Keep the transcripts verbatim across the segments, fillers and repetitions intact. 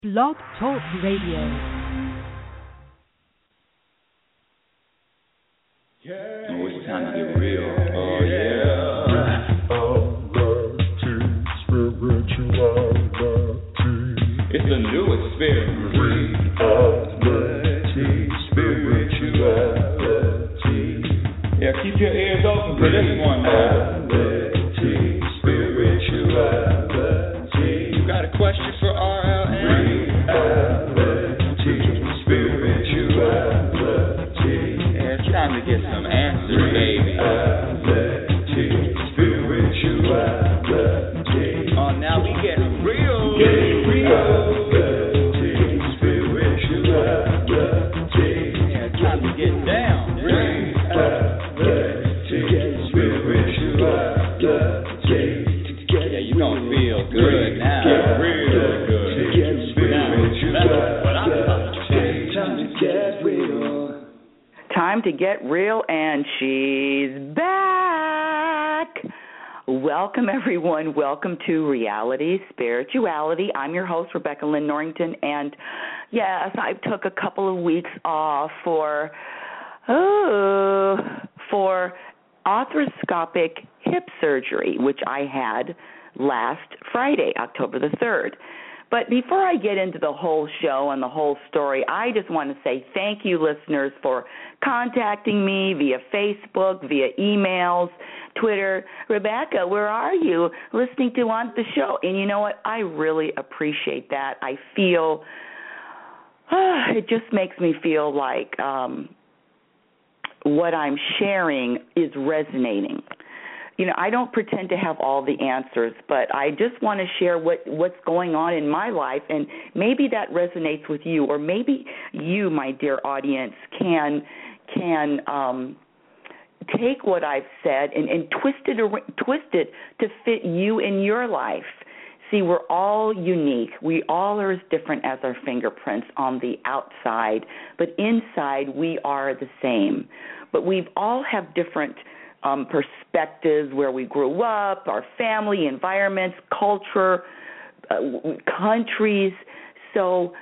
Blog Talk Radio. Oh, it's time to get real. Oh, yeah. It's a new experience. Reality, spirituality. Yeah, keep your ears open for this one now. Reality, spirituality. You got a question for R L N? Reality, spirituality. Yeah, it's time to get some answers, baby. Reality, spirituality. Oh, now we get real. Get real. Time to get real, and she's back. Welcome, everyone. Welcome to Reality Spirituality. I'm your host, Rebecca Lynn Norrington, and yes, I took a couple of weeks off for oh, for arthroscopic hip surgery, which I had last Friday, October the third. But before I get into the whole show and the whole story, I just want to say thank you, listeners, for contacting me via Facebook, via emails, Twitter. Rebecca, where are you? Listening to on the show. And you know what? I really appreciate that. I feel, uh, it just makes me feel like um, what I'm sharing is resonating. You know, I don't pretend to have all the answers, but I just want to share what, what's going on in my life, and maybe that resonates with you, or maybe you, my dear audience, can can um, take what I've said and, and twist it twist it to fit you in your life. See, we're all unique. We all are as different as our fingerprints on the outside, but inside we are the same. But we all have different Um, perspectives, where we grew up, our family, environments, culture, uh, countries. So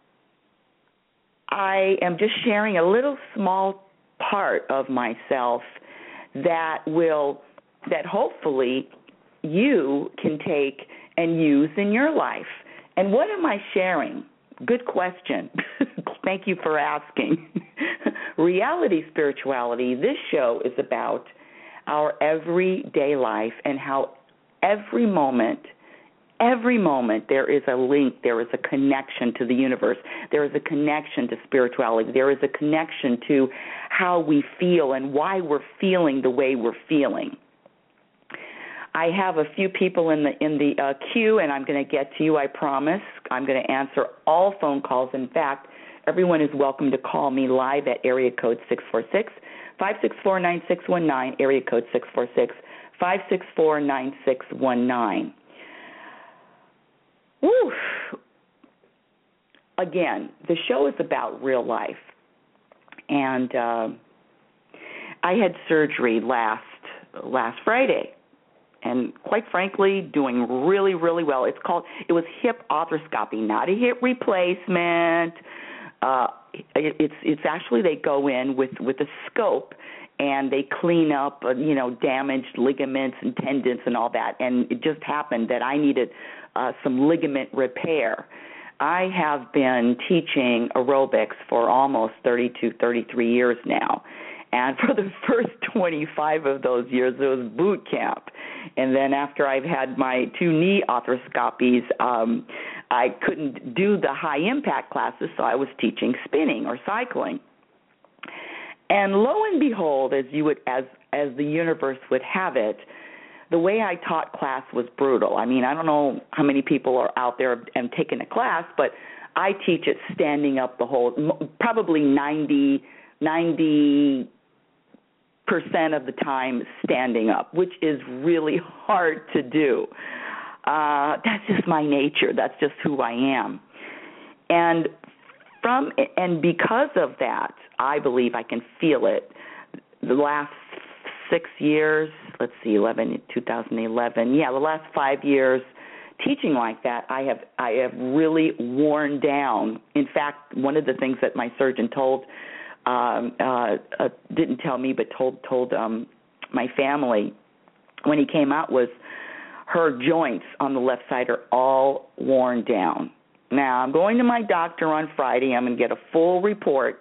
I am just sharing a little small part of myself that will, that hopefully you can take and use in your life. And what am I sharing? Good question. Thank you for asking. Reality Spirituality, this show is about our everyday life and how every moment, every moment there is a link, there is a connection to the universe, there is a connection to spirituality, there is a connection to how we feel and why we're feeling the way we're feeling. I have a few people in the in the uh, queue, and I'm going to get to you, I promise. I'm going to answer all phone calls. In fact, everyone is welcome to call me live at area code six four six, five six four, nine six one nine, area code six four six, five six four, nine six one nine. Woo! Again, the show is about real life. And uh, I had surgery last last Friday. And quite frankly, doing really, really well. It's called, it was hip arthroscopy, not a hip replacement. Uh, it, it's it's actually, they go in with, with a scope and they clean up, uh, you know, damaged ligaments and tendons and all that. And it just happened that I needed uh, some ligament repair. I have been teaching aerobics for almost thirty-two, thirty-three years now. And for the first twenty-five of those years, it was boot camp. And then after I've had my two knee arthroscopies, um, I couldn't do the high-impact classes, so I was teaching spinning or cycling. And lo and behold, as you would, as as the universe would have it, the way I taught class was brutal. I mean, I don't know how many people are out there and taking a class, but I teach it standing up the whole, probably ninety, ninety percent of the time standing up, which is really hard to do. Uh, that's just my nature. That's just who I am. And from and because of that, I believe I can feel it. The last six years, let's see, eleven, two thousand eleven, yeah, the last five years, teaching like that, I have I have really worn down. In fact, one of the things that my surgeon told um, uh, uh, didn't tell me, but told told um, my family when he came out was her joints on the left side are all worn down. Now, I'm going to my doctor on Friday. I'm going to get a full report.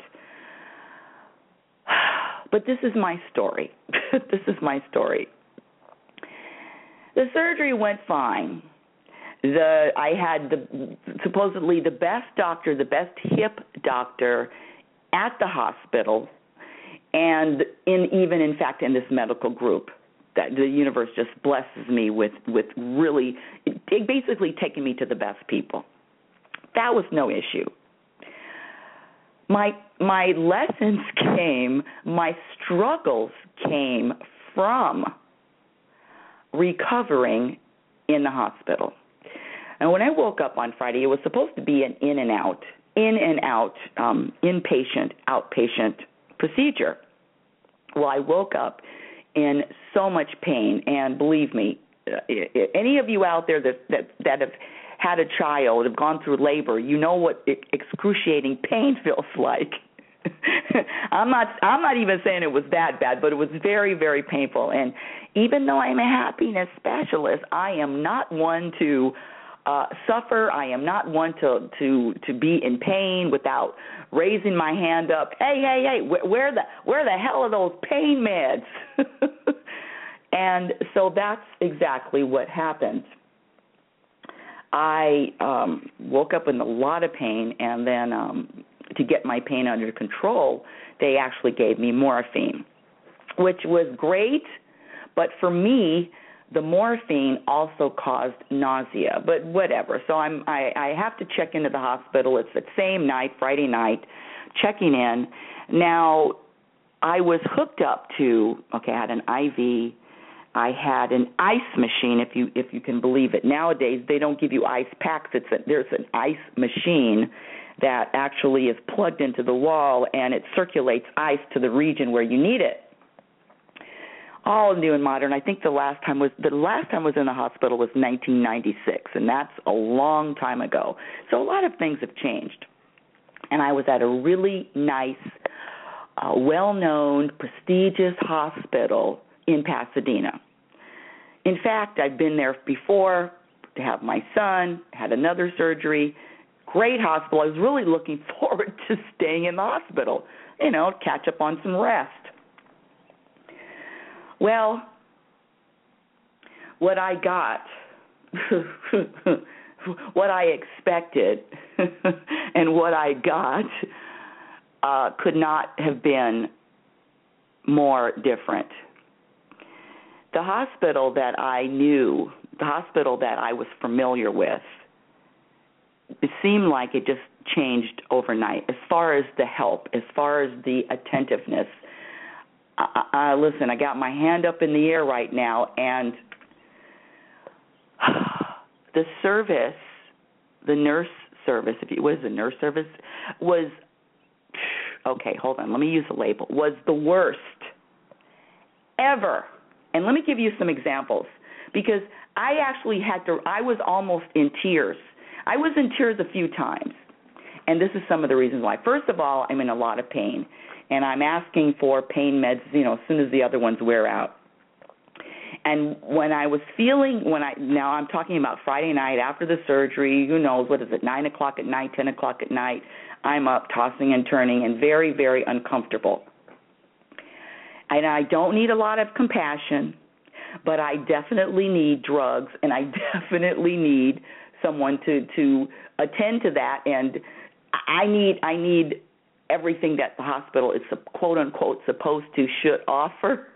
But this is my story. This is my story. The surgery went fine. The I had the supposedly the best doctor, the best hip doctor at the hospital, and in even in fact in this medical group. That the universe just blesses me with, with really it basically taking me to the best people. That was no issue. My my lessons came, my struggles came from recovering in the hospital. And when I woke up on Friday, it was supposed to be an in and out, in and out, um, inpatient, outpatient procedure. Well, I woke up in so much pain, and believe me, any of you out there that that, that have had a child, have gone through labor, you know what excruciating pain feels like. I'm not I'm not even saying it was that bad, but it was very, very painful. And even though I'm a happiness specialist, I am not one to uh, suffer. I am not one to, to, to be in pain without raising my hand up. Hey, hey, hey, where, where the where the hell are those pain meds? And so that's exactly what happened. I um, woke up in a lot of pain, and then um, to get my pain under control, they actually gave me morphine, which was great, but for me, the morphine also caused nausea, but whatever. So I'm, I, I have to check into the hospital. It's the same night, Friday night, checking in. Now, I was hooked up to, okay, I had an I V. I had an ice machine, if you if you can believe it. Nowadays, they don't give you ice packs. It's a, there's an ice machine that actually is plugged into the wall, and it circulates ice to the region where you need it. All new and modern. I think the last time was the last time I was in the hospital was nineteen ninety-six, and that's a long time ago. So a lot of things have changed. And I was at a really nice, uh, well-known, prestigious hospital in Pasadena. In fact, I've been there before to have my son, had another surgery. Great hospital. I was really looking forward to staying in the hospital, you know, catch up on some rest. Well, what I got, what I expected, and what I got uh, could not have been more different. The hospital that I knew, the hospital that I was familiar with, it seemed like it just changed overnight as far as the help, as far as the attentiveness. I, I, listen, I got my hand up in the air right now, and the service, the nurse service, if you, what is the nurse service, was, okay, hold on, let me use the label, was the worst ever. And let me give you some examples, because I actually had to, I was almost in tears. I was in tears a few times, and this is some of the reasons why. First of all, I'm in a lot of pain, and I'm asking for pain meds, you know, as soon as the other ones wear out. And when I was feeling, when I, now I'm talking about Friday night after the surgery, who knows, what is it, nine o'clock at night, ten o'clock at night, I'm up tossing and turning and very, very uncomfortable. And I don't need a lot of compassion, but I definitely need drugs, and I definitely need someone to, to attend to that. And I need I need everything that the hospital is, quote unquote, supposed to, should offer.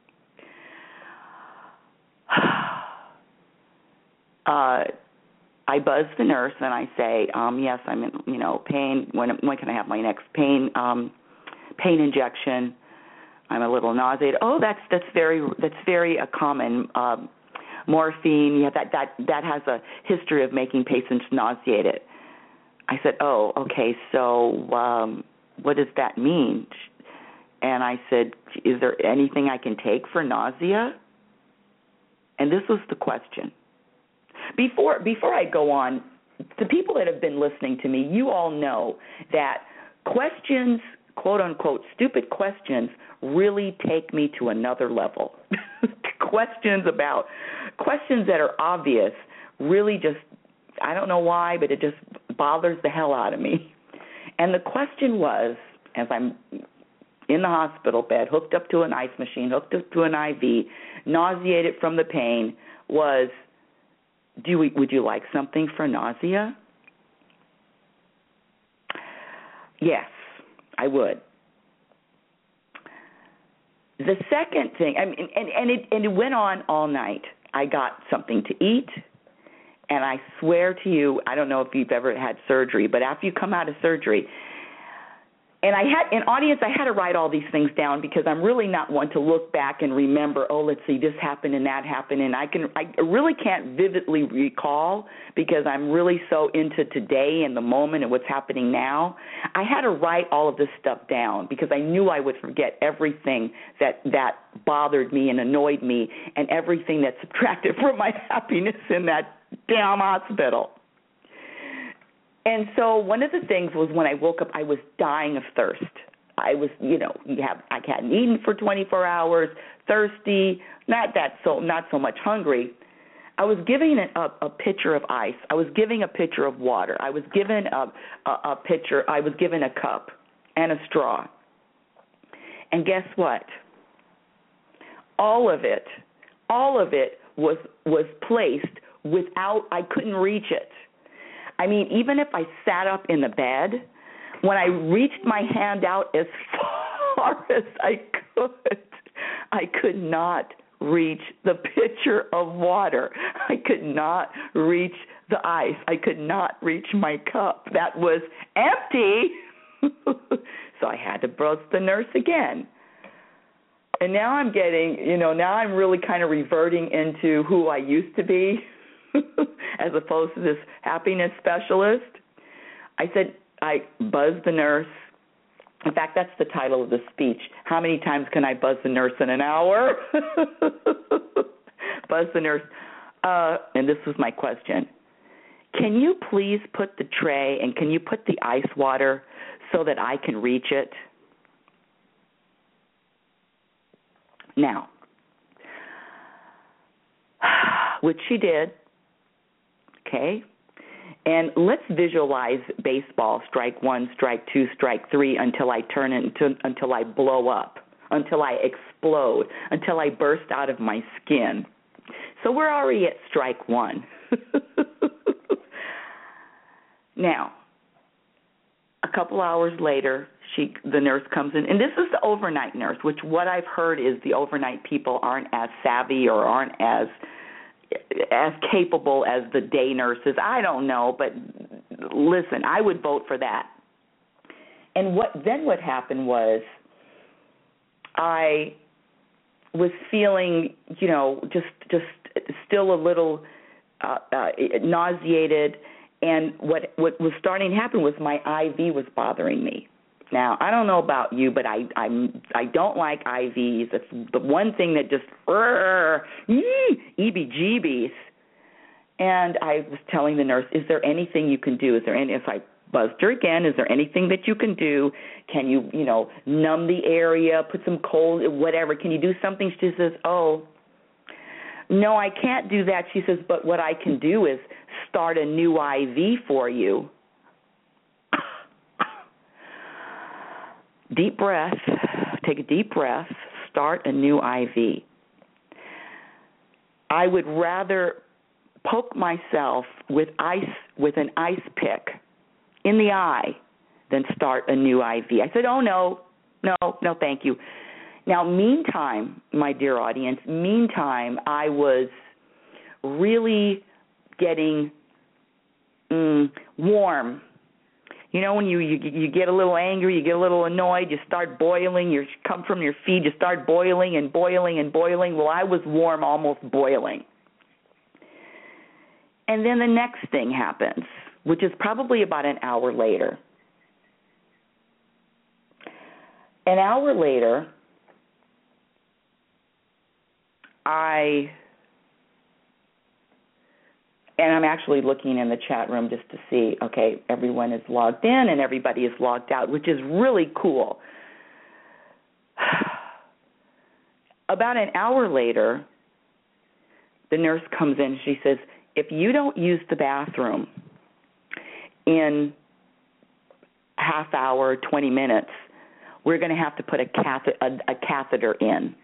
Uh, I buzz the nurse and I say, um, yes, I'm in, you know, pain. When when can I have my next pain um, pain injection? I'm a little nauseated. Oh, that's that's very that's very uh, common. Um, morphine, yeah, that that that has a history of making patients nauseated. I said, oh, okay. So um, what does that mean? And I said, is there anything I can take for nausea? And this was the question, before before I go on, the people that have been listening to me, you all know that questions, quote unquote, stupid questions really take me to another level. questions about questions that are obvious really just, I don't know why, but it just bothers the hell out of me. And the question was, as I'm in the hospital bed, hooked up to an ice machine, hooked up to an I V, nauseated from the pain, was, do we, would you like something for nausea? Yes, I would. The second thing, I mean, and, and, it, and it went on all night. I got something to eat, and I swear to you, I don't know if you've ever had surgery, but after you come out of surgery, and I had, in audience, I had to write all these things down because I'm really not one to look back and remember, oh, let's see, this happened and that happened, and I can, I really can't vividly recall because I'm really so into today and the moment and what's happening now. I had to write all of this stuff down because I knew I would forget everything that, that bothered me and annoyed me and everything that subtracted from my happiness in that damn hospital. And so one of the things was when I woke up, I was dying of thirst. I was, you know, you have, I hadn't eaten for twenty-four hours, thirsty, not that so, not so much hungry. I was given a, a, a pitcher of ice. I was given a pitcher of water. I was given a, a, a pitcher. I was given a cup and a straw. And guess what? All of it, all of it was was placed without. I couldn't reach it. I mean, even if I sat up in the bed, when I reached my hand out as far as I could, I could not reach the pitcher of water. I could not reach the ice. I could not reach my cup. That was empty. So I had to buzz the nurse again. And now I'm getting, you know, now I'm really kind of reverting into who I used to be. As opposed to this happiness specialist. I said, I buzzed the nurse. In fact, that's the title of the speech. How many times can I buzz the nurse in an hour? Buzz the nurse. Uh, and this was my question. Can you please put the tray and can you put the ice water so that I can reach it? Now, which she did. Okay, and let's visualize baseball, strike one, strike two, strike three, until I turn it into, until I blow up, until I explode, until I burst out of my skin. So we're already at strike one. Now, a couple hours later, she, the nurse comes in, and this is the overnight nurse, which what I've heard is the overnight people aren't as savvy or aren't as as capable as the day nurses. I don't know, but listen, I would vote for that. And what then what happened was I was feeling, you know, just just still a little uh, uh, nauseated, and what what was starting to happen was my I V was bothering me. Now, I don't know about you, but I I'm, I don't like I Vs. It's the one thing that just, er, E B G Bs. And I was telling the nurse, is there anything you can do? Is there any, if I buzzed her again, is there anything that you can do? Can you, you know, numb the area, put some cold, whatever. Can you do something? She says, oh, no, I can't do that. She says, but what I can do is start a new I V for you. Deep breath, take a deep breath, start a new I V. I would rather poke myself with ice with an ice pick in the eye than start a new I V. I said, oh, no, no, no, thank you. Now, meantime, my dear audience, meantime, I was really getting mm, warm. You know, when you, you you get a little angry, you get a little annoyed, you start boiling, you come from your feet, you start boiling and boiling and boiling. Well, I was warm, almost boiling. And then the next thing happens, which is probably about an hour later. An hour later, I and I'm actually looking in the chat room just to see, okay, everyone is logged in and everybody is logged out, which is really cool. About an hour later, the nurse comes in. She says, if you don't use the bathroom in half hour, twenty minutes, we're going to have to put a, cath- a, a catheter in.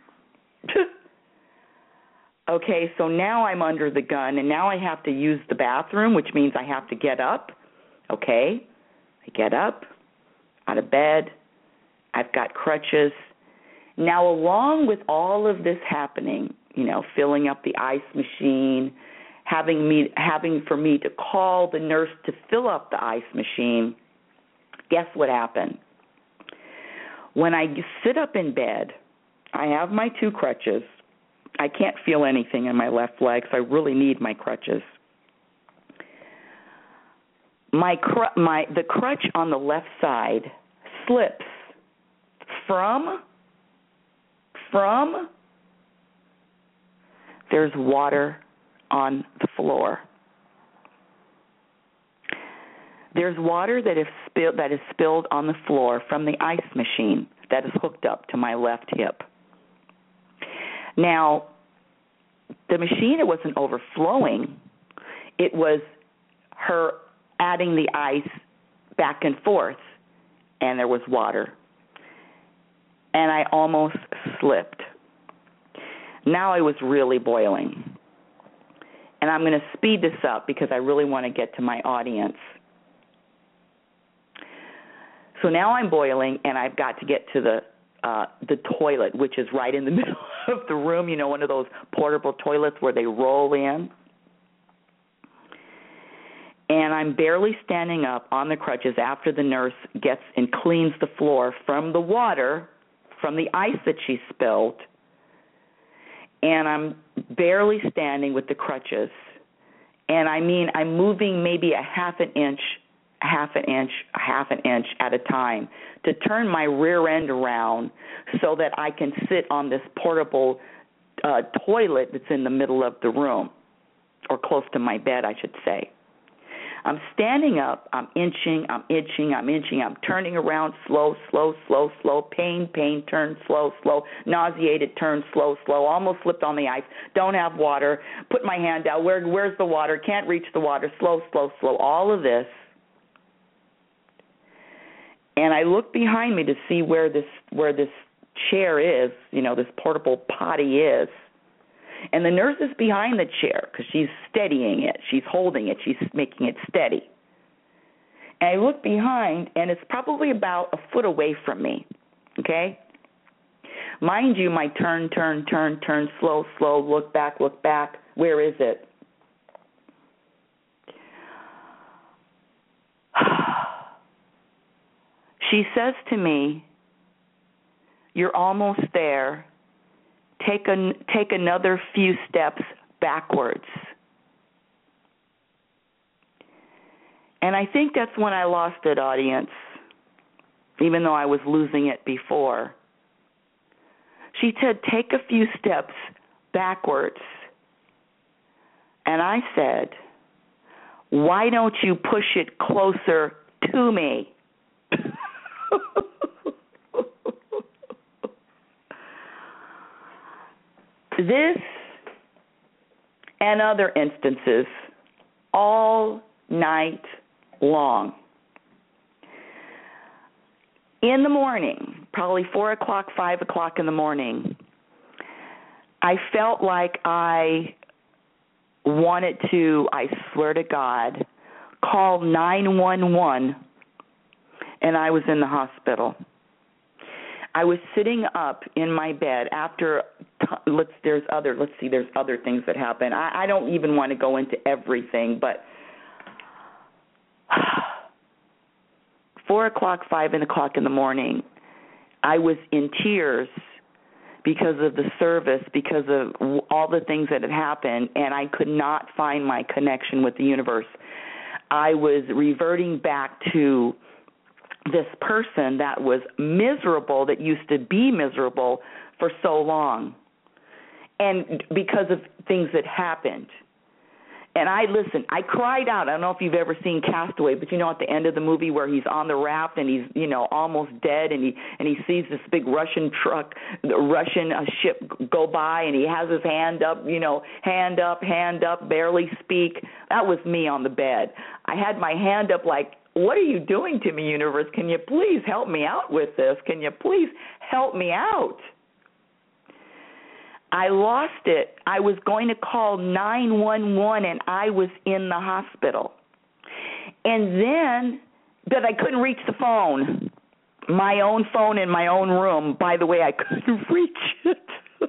Okay, so now I'm under the gun, and now I have to use the bathroom, which means I have to get up. Okay, I get up, out of bed. I've got crutches. Now, along with all of this happening, you know, filling up the ice machine, having me, having for me to call the nurse to fill up the ice machine, guess what happened? When I sit up in bed, I have my two crutches. I can't feel anything in my left leg, so I really need my crutches. My cr- my the crutch on the left side slips from from there's water on the floor. There's water that is spilled that is spilled on the floor from the ice machine that is hooked up to my left hip. Now, the machine, it wasn't overflowing. It was her adding the ice back and forth, and there was water. And I almost slipped. Now I was really boiling. And I'm going to speed this up because I really want to get to my audience. So now I'm boiling, and I've got to get to the uh, the toilet, which is right in the middle of the room. You know, one of those portable toilets where they roll in. And I'm barely standing up on the crutches after the nurse gets and cleans the floor from the water, from the ice that she spilled. And I'm barely standing with the crutches. And I mean, I'm moving maybe a half an inch, half an inch, half an inch at a time to turn my rear end around so that I can sit on this portable uh, toilet that's in the middle of the room, or close to my bed, I should say. I'm standing up, I'm inching, I'm inching, I'm inching, I'm turning around, slow, slow, slow, slow, pain, pain, turn, slow, slow, nauseated, turn, slow, slow, almost slipped on the ice, don't have water, put my hand out, Where, where's the water, can't reach the water, slow, slow, slow, all of this. And I look behind me to see where this where this chair is, you know, this portable potty is. And the nurse is behind the chair because she's steadying it. She's holding it. She's making it steady. And I look behind, and it's probably about a foot away from me, okay? Mind you, my turn, turn, turn, turn, slow, slow, look back, look back. Where is it? She says to me, "You're almost there. Take a, take another few steps backwards." And I think that's when I lost it, audience, even though I was losing it before. She said, "Take a few steps backwards." And I said, "Why don't you push it closer to me?" This and other instances all night long. In the morning, probably four o'clock, five o'clock in the morning, I felt like I wanted to, I swear to God, call nine one one, and I was in the hospital. I was sitting up in my bed after, let's, there's other, let's see, there's other things that happen. I, I don't even want to go into everything, but four o'clock, five o'clock in the morning, I was in tears because of the service, because of all the things that had happened, and I could not find my connection with the universe. I was reverting back to this person that was miserable, that used to be miserable for so long, and because of things that happened. And I, listen, I cried out. I don't know if you've ever seen Castaway, but you know at the end of the movie where he's on the raft and he's, you know, almost dead, and he and he sees this big Russian truck, the Russian uh, ship go by, and he has his hand up, you know, hand up, hand up, barely speak. That was me on the bed. I had my hand up like, what are you doing to me, universe? Can you please help me out with this? Can you please help me out? I lost it. I was going to call nine one one, and I was in the hospital. And then, but I couldn't reach the phone, my own phone in my own room. By the way, I couldn't reach it.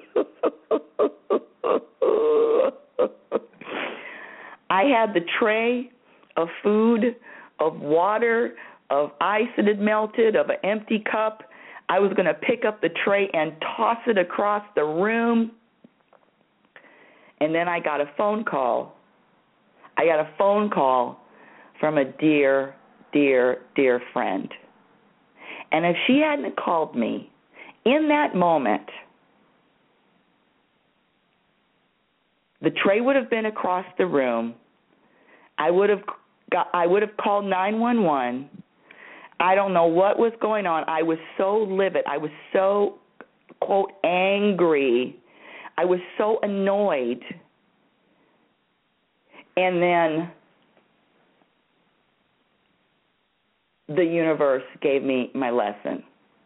I had the tray of food, of water, of ice that had melted, of an empty cup. I was going to pick up the tray and toss it across the room. And then I got a phone call. I got a phone call from a dear, dear, dear friend. And if she hadn't called me in that moment, the tray would have been across the room. I would have got, I would have called nine one one. I don't know what was going on. I was so livid. I was so, quote, angry. I was so annoyed. And then the universe gave me my lesson.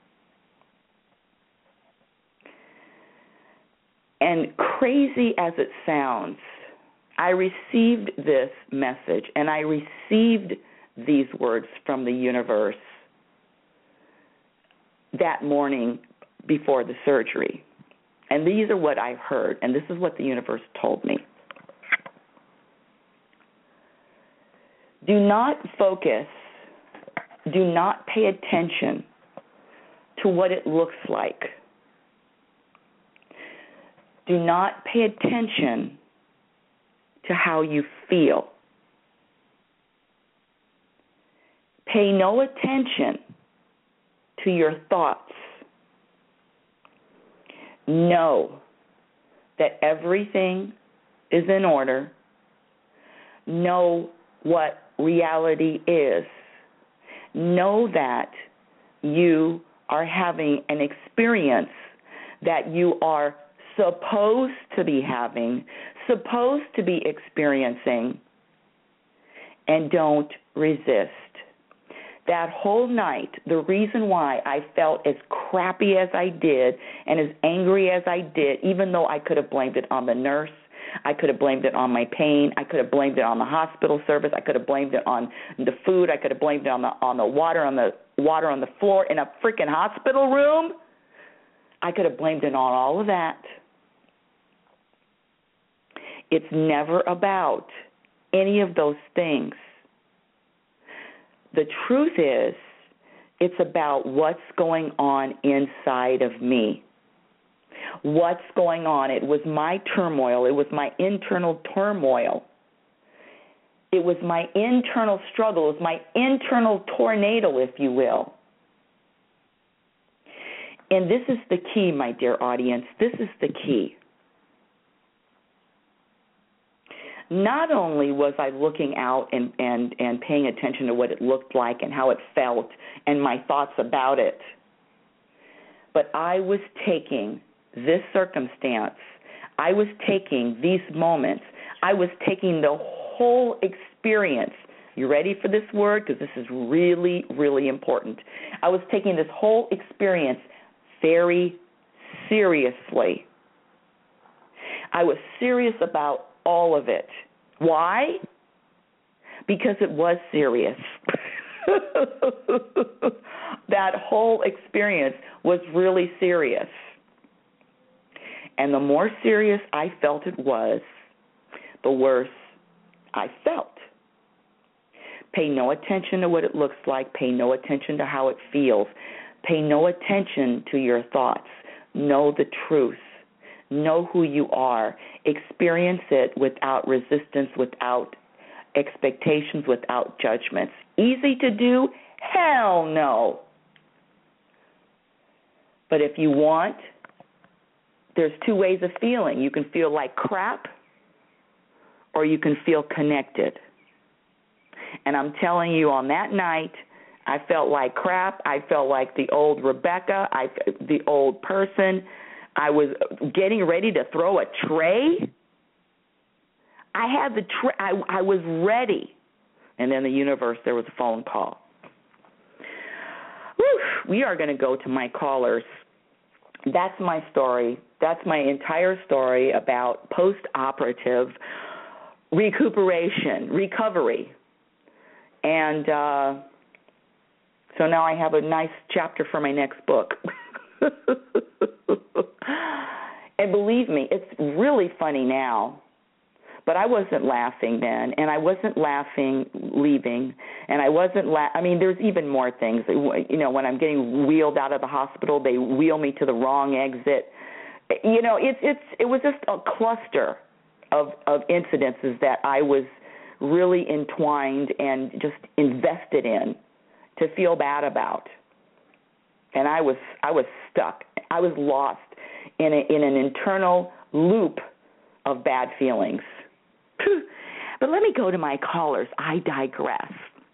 And crazy as it sounds, I received this message, and I received these words from the universe that morning before the surgery. And these are what I heard, and this is what the universe told me. Do not focus, do not pay attention to what it looks like. Do not pay attention to how you feel. Pay no attention to your thoughts. Know that everything is in order. Know what reality is. Know that you are having an experience that you are supposed to be having, supposed to be experiencing, and don't resist. That whole night, the reason why I felt as crappy as I did and as angry as I did, even though I could have blamed it on the nurse, I could have blamed it on my pain, I could have blamed it on the hospital service, I could have blamed it on the food, I could have blamed it on the on the water on the water on the floor in a freaking hospital room. I could have blamed it on all of that. It's never about any of those things. The truth is, it's about what's going on inside of me. What's going on? It was my turmoil. It was my internal turmoil. It was my internal struggle. It was my internal tornado, if you will. And this is the key, my dear audience. This is the key. Not only was I looking out and, and, and paying attention to what it looked like and how it felt and my thoughts about it, but I was taking this circumstance, I was taking these moments, I was taking the whole experience. You ready for this word? Because this is really, really important. I was taking this whole experience very seriously. I was serious about all of it. Why? Because it was serious. That whole experience was really serious. And the more serious I felt it was, the worse I felt. Pay no attention to what it looks like. Pay no attention to how it feels. Pay no attention to your thoughts. Know the truth. Know who you are. Experience it without resistance, without expectations, without judgments. Easy to do? Hell no. But if you want, there's two ways of feeling. You can feel like crap, or you can feel connected. And I'm telling you, on that night, I felt like crap. I felt like the old Rebecca, I, the old person. I was getting ready to throw a tray. I had the tray. I, I was ready. And then the universe, there was a phone call. Whew, we are going to go to my callers. That's my story. That's my entire story about post-operative recuperation, recovery. And uh, so now I have a nice chapter for my next book. And believe me, it's really funny now. But I wasn't laughing then, and I wasn't laughing leaving, and I wasn't la- I mean, there's even more things. You know, when I'm getting wheeled out of the hospital, they wheel me to the wrong exit. You know, it's it's it was just a cluster of of incidences that I was really entwined and just invested in to feel bad about. And I was I was stuck. I was lost in a, in an internal loop of bad feelings. But let me go to my callers. I digress.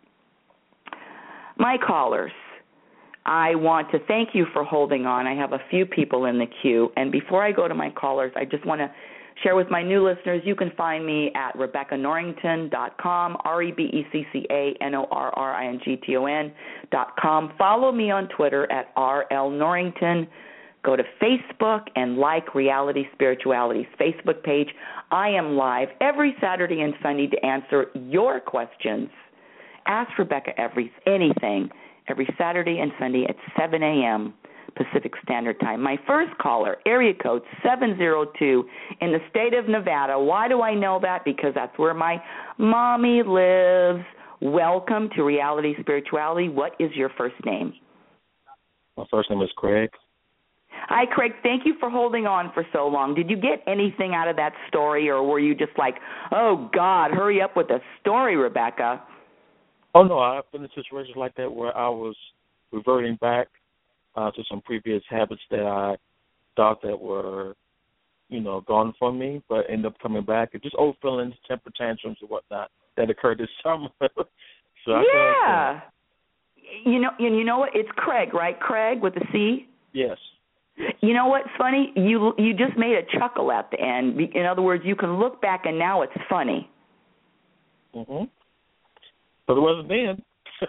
My callers, I want to thank you for holding on. I have a few people in the queue. And before I go to my callers, I just want to share with my new listeners, you can find me at Rebecca Norrington dot com, R E B E C C A N O R R I N G T O N dot com. Follow me on Twitter at R L Norrington. Go to Facebook and like Reality Spirituality's Facebook page. I am live every Saturday and Sunday to answer your questions. Ask Rebecca every anything every Saturday and Sunday at seven a.m. Pacific Standard Time. My first caller, area code seven zero two in the state of Nevada. Why do I know that? Because that's where my mommy lives. Welcome to Reality Spirituality. What is your first name? My first name is Craig. Hi, Craig. Thank you for holding on for so long. Did you get anything out of that story, or were you just like, oh, God, hurry up with the story, Rebecca? Oh, no, I've been in situations like that where I was reverting back uh, to some previous habits that I thought that were, you know, gone from me, but ended up coming back. It's just old feelings, temper tantrums and whatnot that occurred this summer. so I yeah. You know, and you know what? It's Craig, right? Craig with a C? Yes. You know what's funny? You you just made a chuckle at the end. In other words, you can look back and now it's funny. Mm-hmm. But it wasn't then.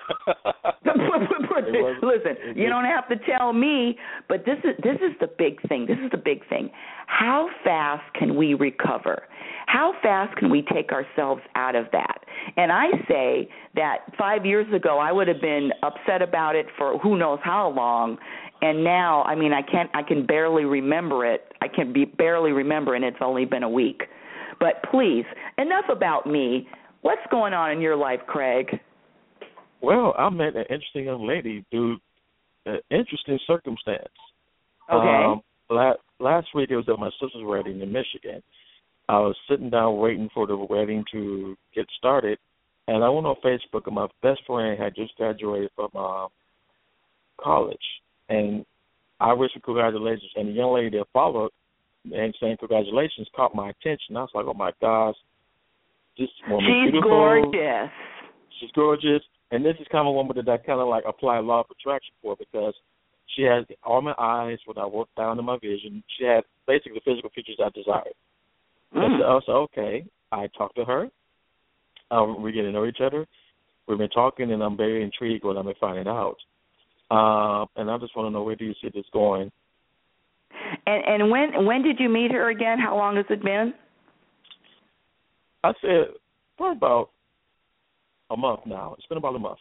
it Listen, you don't have to tell me, but this is this is the big thing. This is the big thing. How fast can we recover? How fast can we take ourselves out of that? And I say that five years ago I would have been upset about it for who knows how long. And now, I mean, I can't. I can barely remember it. I can be barely remember, and it's only been a week. But please, enough about me. What's going on in your life, Craig? Well, I met an interesting young lady through an interesting circumstance. Okay. Um, last, last week it was at my sister's wedding in Michigan. I was sitting down waiting for the wedding to get started, and I went on Facebook, and my best friend had just graduated from uh, college. And I wished her congratulations. And the young lady that followed and saying congratulations caught my attention. I was like, oh, my gosh, this woman is beautiful. She's gorgeous. She's gorgeous. And this is kind of a woman that I kind of like apply law of attraction for because she has all my eyes, what I worked down in my vision. She had basically the physical features I desired. Mm. And so I was like, okay. I talked to her. Um, we're getting to know each other. We've been talking, and I'm very intrigued what I've been finding out. Uh, and I just want to know, where do you see this going? And, and when when did you meet her again? How long has it been? I said probably about a month now. It's been about a month.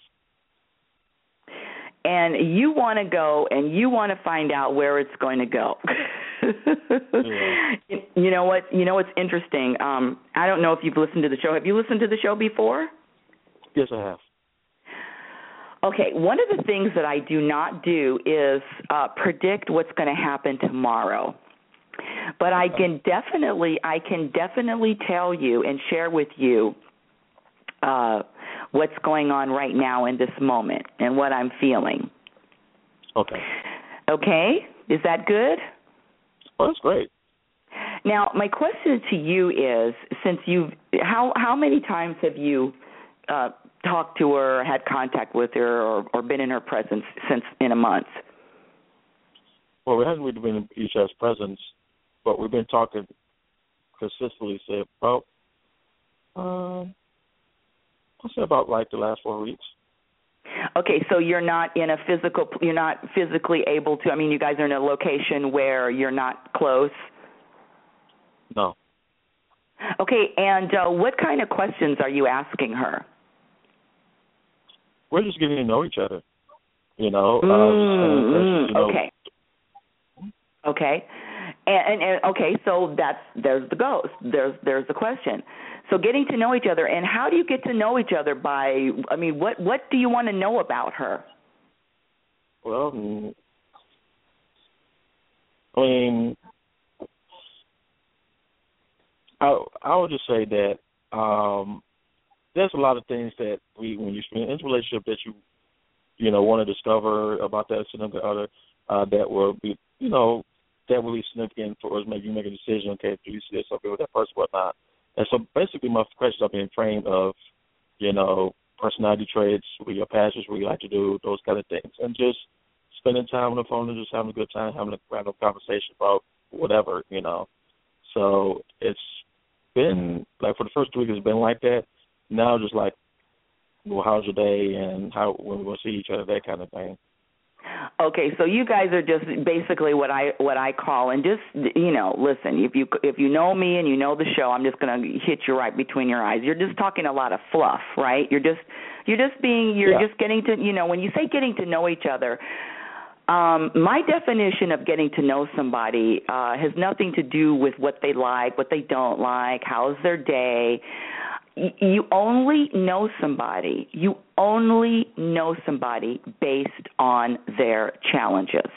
And you want to go and you want to find out where it's going to go. Yeah. You know what? You know what's interesting? Um, I don't know if you've listened to the show. Have you listened to the show before? Yes, I have. Okay, one of the things that I do not do is uh, predict what's going to happen tomorrow. But I can definitely, I can definitely tell you and share with you uh, what's going on right now in this moment and what I'm feeling. Okay. Okay, is that good? Oh, that's great. Now, my question to you is, since you've, how how many times have you uh, talked to her, had contact with her, or, or been in her presence since in a month? Well, we haven't really been in each other's presence, but we've been talking consistently, say, about, um, I'll say about like the last four weeks. Okay, so you're not in a physical, you're not physically able to, I mean, you guys are in a location where you're not close? No. Okay, and uh, what kind of questions are you asking her? We're just getting to know each other, you know. Mm, um, mm, you know. Okay. Okay. And, and, and okay, so that's there's the goes. There's there's the question. So getting to know each other, and how do you get to know each other? By, I mean, what what do you want to know about her? Well, mm, I mean, I I would just say that um, there's a lot of things that we when you spend in a relationship that you you know want to discover about that significant other uh, that will be you know that will be significant for us. Maybe you make a decision. Okay, do you see this okay with that person or not? And so basically, my questions are being framed of you know personality traits, what your passions, what you like to do, those kind of things, and just spending time on the phone and just having a good time, having a random conversation about whatever, you know. So it's been, like, for the first two weeks, it's been like that. Now just like, well, how's your day and how when we're going to see each other, that kind of thing. Okay, so you guys are just basically what I what I call, and just, you know, listen, if you if you know me and you know the show, I'm just going to hit you right between your eyes. You're just talking a lot of fluff, right? You're just you're just being you're yeah. just getting to, you know, when you say getting to know each other, um, my definition of getting to know somebody uh, has nothing to do with what they like, what they don't like, how's their day. You only know somebody, you only know somebody based on their challenges.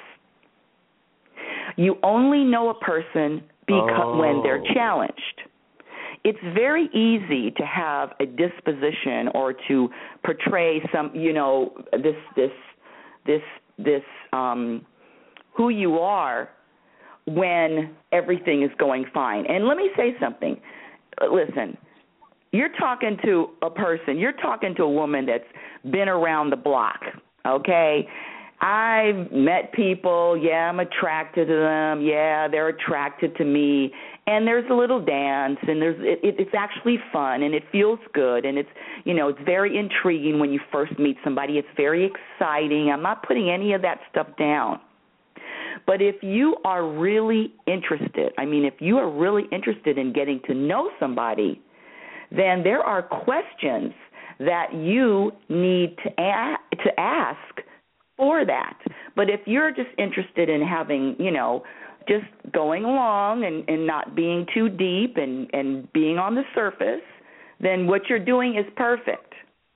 You only know a person because oh. when they're challenged. It's very easy to have a disposition or to portray some, you know, this, this, this, this, um, who you are when everything is going fine. And let me say something. Listen. You're talking to a person, you're talking to a woman that's been around the block, okay? I've met people, yeah, I'm attracted to them, yeah, they're attracted to me, and there's a little dance, and there's it, it's actually fun, and it feels good, and it's, you know, it's very intriguing when you first meet somebody. It's very exciting. I'm not putting any of that stuff down. But if you are really interested, I mean, if you are really interested in getting to know somebody, then there are questions that you need to a- to ask for that. But if you're just interested in having, you know, just going along and, and not being too deep and, and being on the surface, then what you're doing is perfect.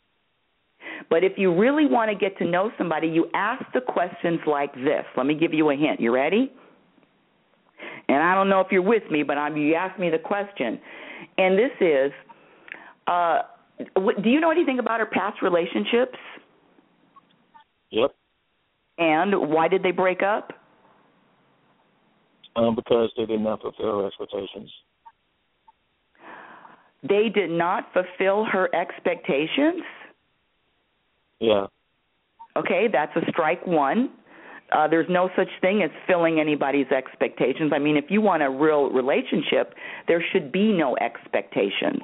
But if you really want to get to know somebody, you ask the questions like this. Let me give you a hint. You ready? And I don't know if you're with me, but I'm, you asked me the question. And this is, Uh, do you know anything about her past relationships? Yep. And why did they break up? Um, because they did not fulfill her expectations. They did not fulfill her expectations? Yeah. Okay, that's a strike one. Uh, there's no such thing as filling anybody's expectations. I mean, if you want a real relationship, there should be no expectations.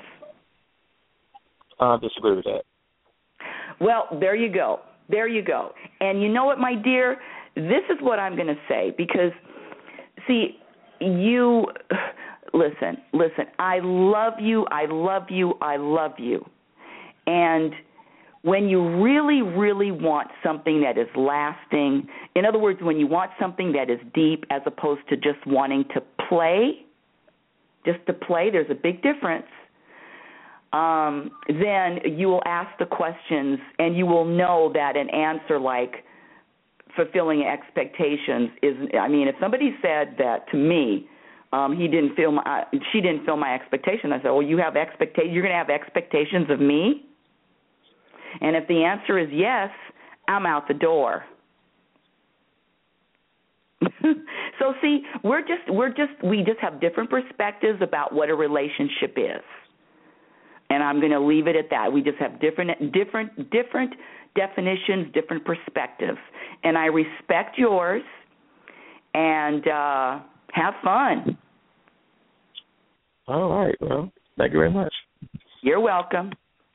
I disagree with that. Well, there you go. There you go. And you know what, my dear? This is what I'm going to say because, see, you, listen, listen, I love you, I love you, I love you. And when you really, really want something that is lasting, in other words, when you want something that is deep as opposed to just wanting to play, just to play, there's a big difference. Um, then you will ask the questions and you will know that an answer like fulfilling expectations is, I mean, if somebody said that to me, um, he didn't feel my, uh, she didn't feel my expectation, I said, well, you have expectations, you're going to have expectations of me? And if the answer is yes, I'm out the door. So see, we're just we're just we just have different perspectives about what a relationship is. And I'm going to leave it at that. We just have different different different definitions, different perspectives. And I respect yours, and uh, have fun. All right. Well, thank you very much. You're welcome.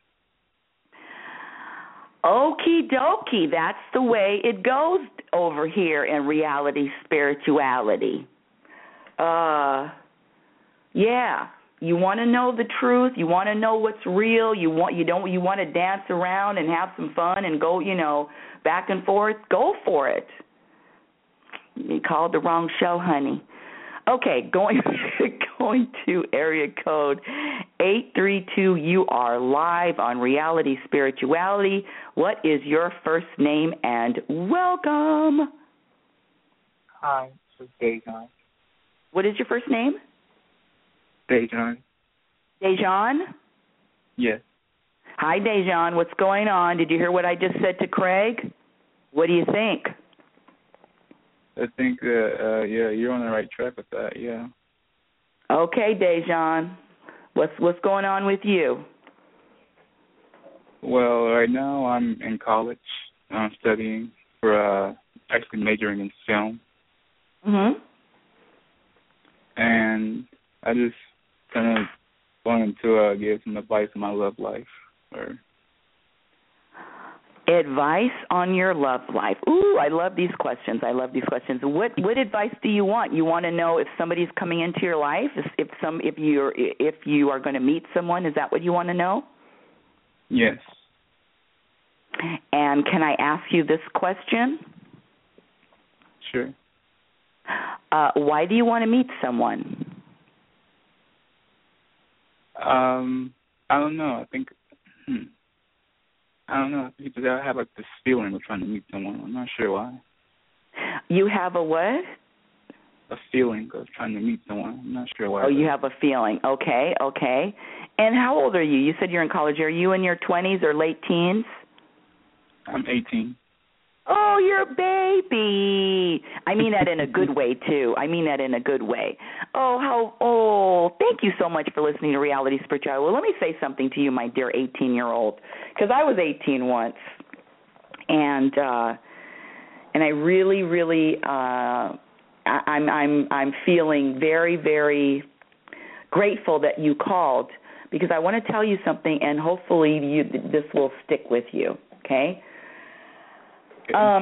Okie dokie. That's the way it goes over here in Reality Spirituality. Uh, yeah. You want to know the truth. You want to know what's real. You want you don't you want to dance around and have some fun and go, you know, back and forth. Go for it. You called the wrong show, honey. Okay, going going to area code eight three two. You are live on Reality Spirituality. What is your first name and welcome? Hi, this is Dejan. What is your first name? Dejan. Dejan? Yes. Hi, Dejan. What's going on? Did you hear what I just said to Craig? What do you think? I think that, uh, yeah, you're on the right track with that, yeah. Okay, Dejan. What's what's going on with you? Well, right now I'm in college. I'm studying for, uh, actually majoring in film. Mm-hmm. And I just kind of wanted to uh, give some advice on my love life. Or Advice on your love life. Ooh, I love these questions. I love these questions. What what advice do you want? You want to know if somebody's coming into your life, if, if some if you're if you are going to meet someone. Is that what you want to know? Yes. And can I ask you this question? Sure. Uh, why do you want to meet someone? Um, I don't know. I think, hmm, I don't know. I think I have like this feeling of trying to meet someone. I'm not sure why. You have a what? A feeling of trying to meet someone. I'm not sure why. Oh, you have a feeling. Okay, okay. And how old are you? You said you're in college. Are you in your twenties or late teens? I'm eighteen. Oh, you're a baby. I mean that in a good way, too. I mean that in a good way. Oh, how, oh, thank you so much for listening to Reality Spirituality. Well, let me say something to you, my dear eighteen-year-old, because I was eighteen once, and uh, and I really, really, uh, I, I'm, I'm, I'm feeling very, very grateful that you called, because I want to tell you something, and hopefully you, this will stick with you, okay? Um,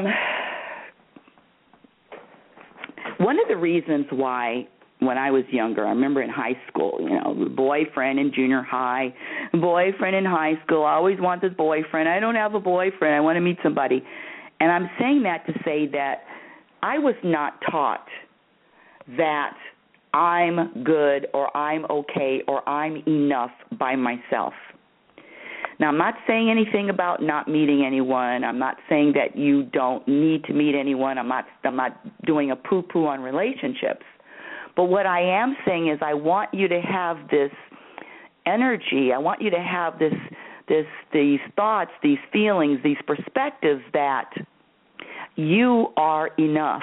one of the reasons why when I was younger, I remember in high school, you know, boyfriend in junior high, boyfriend in high school, I always want this boyfriend. I don't have a boyfriend. I want to meet somebody. And I'm saying that to say that I was not taught that I'm good or I'm okay or I'm enough by myself. Now, I'm not saying anything about not meeting anyone. I'm not saying that you don't need to meet anyone. I'm not I'm not doing a poo-poo on relationships. But what I am saying is I want you to have this energy. I want you to have this this these thoughts, these feelings, these perspectives that you are enough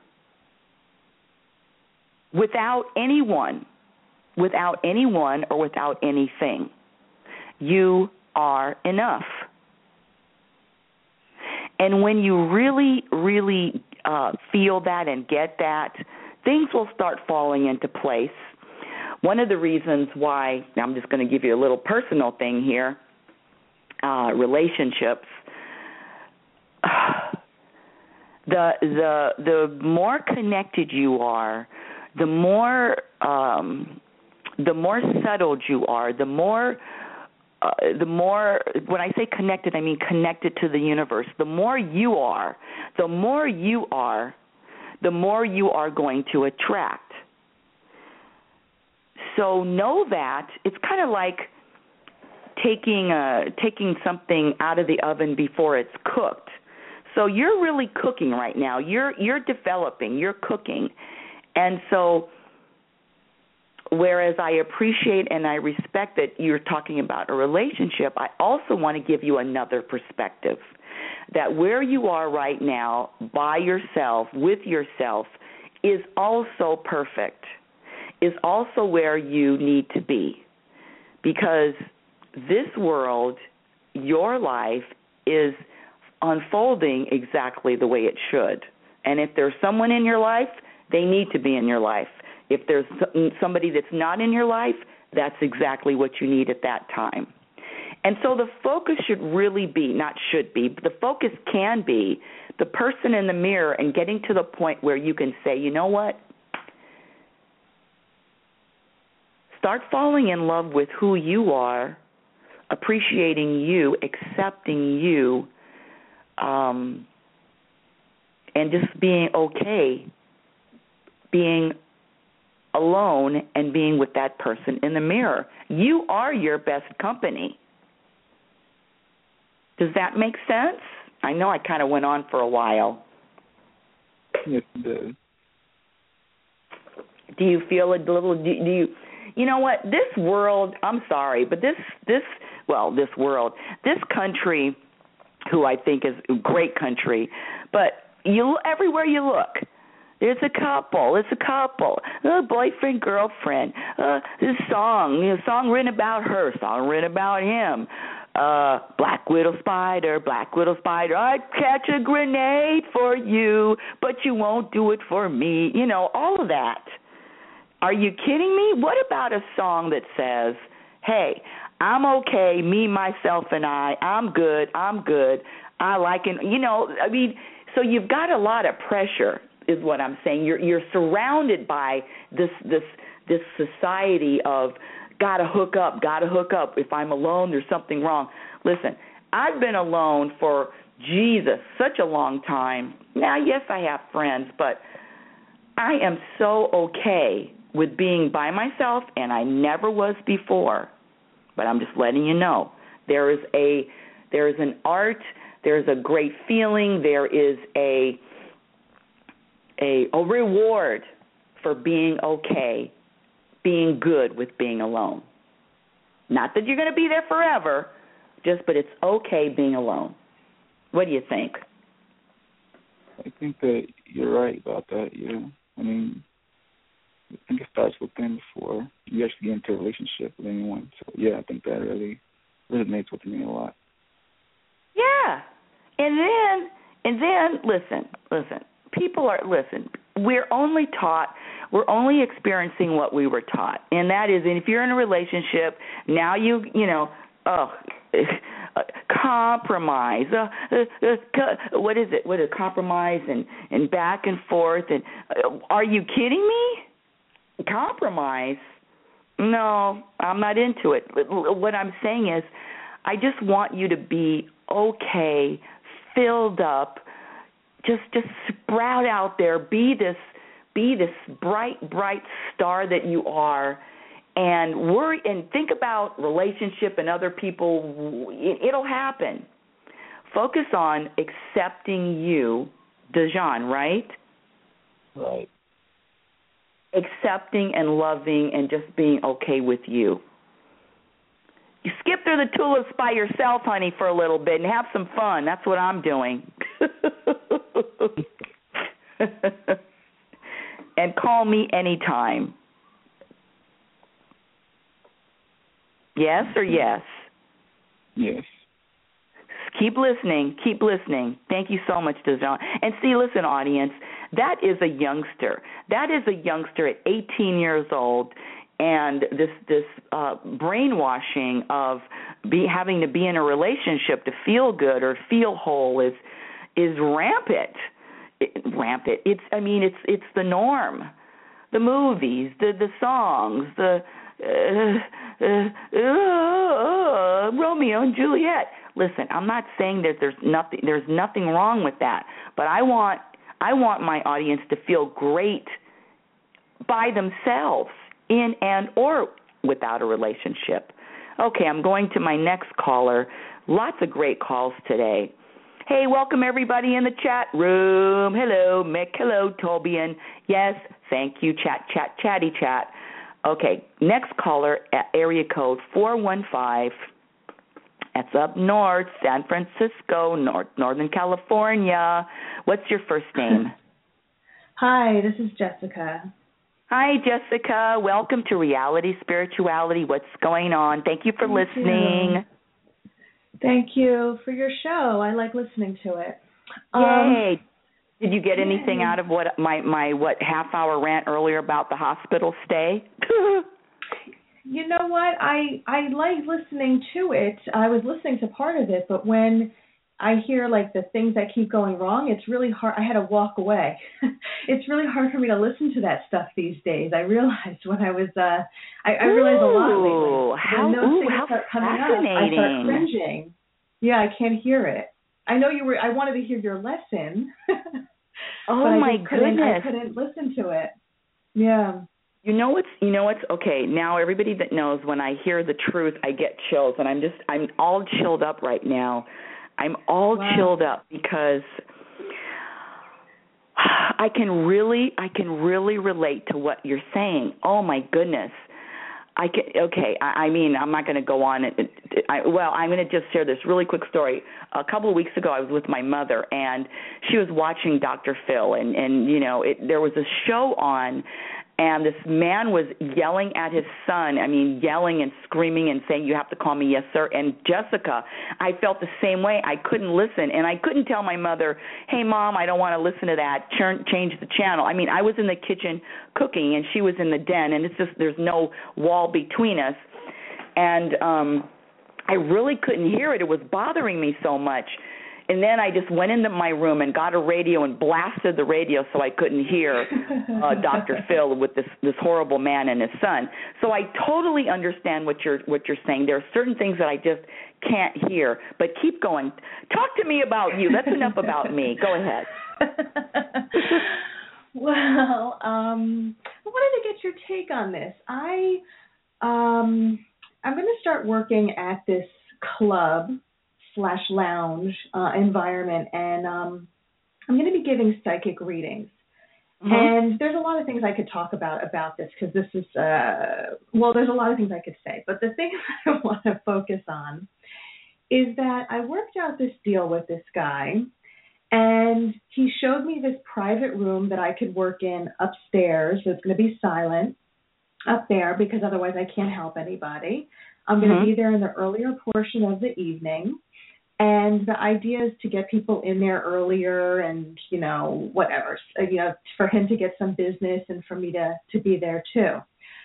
without anyone, without anyone or without anything. You are enough. And when you really, really uh, feel that and get that, things will start falling into place. One of the reasons why, I'm just going to give you a little personal thing here, uh, relationships, the the the more connected you are, the more um, the more settled you are, the more Uh, the more, when I say connected, I mean connected to the universe. The more you are, the more you are, the more you are going to attract. So know that it's kind of like taking a, taking something out of the oven before it's cooked. So you're really cooking right now. You're you're developing. You're cooking, and so. Whereas I appreciate and I respect that you're talking about a relationship, I also want to give you another perspective, that where you are right now by yourself, with yourself, is also perfect, is also where you need to be. Because this world, your life, is unfolding exactly the way it should. And if there's someone in your life, they need to be in your life. If there's somebody that's not in your life, that's exactly what you need at that time. And so the focus should really be, not should be, but the focus can be the person in the mirror and getting to the point where you can say, you know what? Start falling in love with who you are, appreciating you, accepting you, um, and just being okay, being alone and being with that person in the mirror. You are your best company. Does that make sense? I know I kind of went on for a while. Yes, it does. Do you feel a little, do, do you, you know what, this world, I'm sorry, but this, this, well, this world, this country, who I think is a great country, but you everywhere you look, there's a couple, it's a couple, a boyfriend, girlfriend, uh, this song, you know, song written about her, song written about him, uh, Black Widow Spider, Black Widow Spider, I'd catch a grenade for you, but you won't do it for me, you know, all of that. Are you kidding me? What about a song that says, hey, I'm okay, me, myself, and I, I'm good, I'm good, I like it, you know, I mean, so you've got a lot of pressure, is what I'm saying. You're you're surrounded by this this this society of gotta hook up, gotta hook up. If I'm alone, there's something wrong. Listen, I've been alone for Jesus such a long time. Now, yes, I have friends, but I am so okay with being by myself, and I never was before. But I'm just letting you know there is a there is an art, there is a great feeling, there is a A, a reward for being okay, being good with being alone. Not that you're going to be there forever, just but it's okay being alone. What do you think? I think that you're right about that, yeah. I mean, I think it starts within before you actually get into a relationship with anyone. So, yeah, I think that really resonates with me a lot. Yeah. And then, and then, listen, listen. People are, listen, we're only taught, we're only experiencing what we were taught. And that is, and if you're in a relationship, now you, you know, oh, compromise. Uh, uh, uh, what is it? What is compromise and, and back and forth? And uh, are you kidding me? Compromise? No, I'm not into it. What I'm saying is, I just want you to be okay, filled up, Just just sprout out there, be this be this bright, bright star that you are, and worry and think about relationship and other people. It, it'll happen. Focus on accepting you, Dejan, right? Right. Accepting and loving and just being okay with you. You skip through the tulips by yourself, honey, for a little bit and have some fun. That's what I'm doing. And call me anytime. Yes or yes? Yes. Keep listening. Keep listening. Thank you so much, Dejan. And see, listen, audience, that is a youngster. That is a youngster at eighteen years old. And this this uh, brainwashing of be, having to be in a relationship to feel good or feel whole is is rampant. It, rampant. It's I mean it's it's the norm. The movies, the the songs, the uh, uh, uh, uh, Romeo and Juliet. Listen, I'm not saying that there's nothing there's nothing wrong with that, but I want I want my audience to feel great by themselves, in and or without a relationship. Okay, I'm going to my next caller. Lots of great calls today. Hey, welcome everybody in the chat room. Hello, Mick. Hello, Tobian. Yes, thank you, chat, chat, chatty chat. Okay, next caller, area code four one five. That's up north, San Francisco, North, Northern California. What's your first name? Hi, this is Jessica. Hi, Jessica. Welcome to Reality Spirituality. What's going on? Thank you for Thank listening. You. Thank you for your show. I like listening to it. Yay. Um, Did you get yay. anything out of what my, my what half-hour rant earlier about the hospital stay? You know what? I, I like listening to it. I was listening to part of it, but when I hear like the things that keep going wrong, it's really hard. I had to walk away. It's really hard for me to listen to that stuff these days. I realized when I was, uh, I, I realized a lot lately. How, when those ooh, things how start coming fascinating. up, I start cringing. Yeah, I can't hear it. I know you were, I wanted to hear your lesson. Oh, but I my just couldn't, goodness. I couldn't listen to it. Yeah. You know what's, you know what's, okay, now everybody that knows when I hear the truth, I get chills, and I'm just, I'm all chilled up right now. I'm all wow. chilled up because I can really, I can really relate to what you're saying. Oh my goodness. I can, okay, I, I mean, I'm not going to go on. It, it, I, well, I'm going to just share this really quick story. A couple of weeks ago, I was with my mother, and she was watching Doctor Phil, and, and you know, it, there was a show on, and this man was yelling at his son, I mean, yelling and screaming and saying, you have to call me yes, sir. And Jessica, I felt the same way. I couldn't listen, and I couldn't tell my mother, hey, Mom, I don't want to listen to that. Churn, change the channel. I mean, I was in the kitchen cooking, and she was in the den, and it's just there's no wall between us. And um, I really couldn't hear it. It was bothering me so much. And then I just went into my room and got a radio and blasted the radio so I couldn't hear uh, Doctor Phil with this, this horrible man and his son. So I totally understand what you're what you're saying. There are certain things that I just can't hear. But keep going. Talk to me about you. That's enough about me. Go ahead. Well, um, I wanted to get your take on this. I um, I'm going to start working at this club slash lounge uh, environment, and um, I'm going to be giving psychic readings. Mm-hmm. And there's a lot of things I could talk about about this because this is, uh, well, there's a lot of things I could say. But the thing I want to focus on is that I worked out this deal with this guy, and he showed me this private room that I could work in upstairs. So it's going to be silent up there because otherwise I can't help anybody. I'm going mm-hmm. to be there in the earlier portion of the evening. And the idea is to get people in there earlier and, you know, whatever, you know, for him to get some business and for me to, to be there too.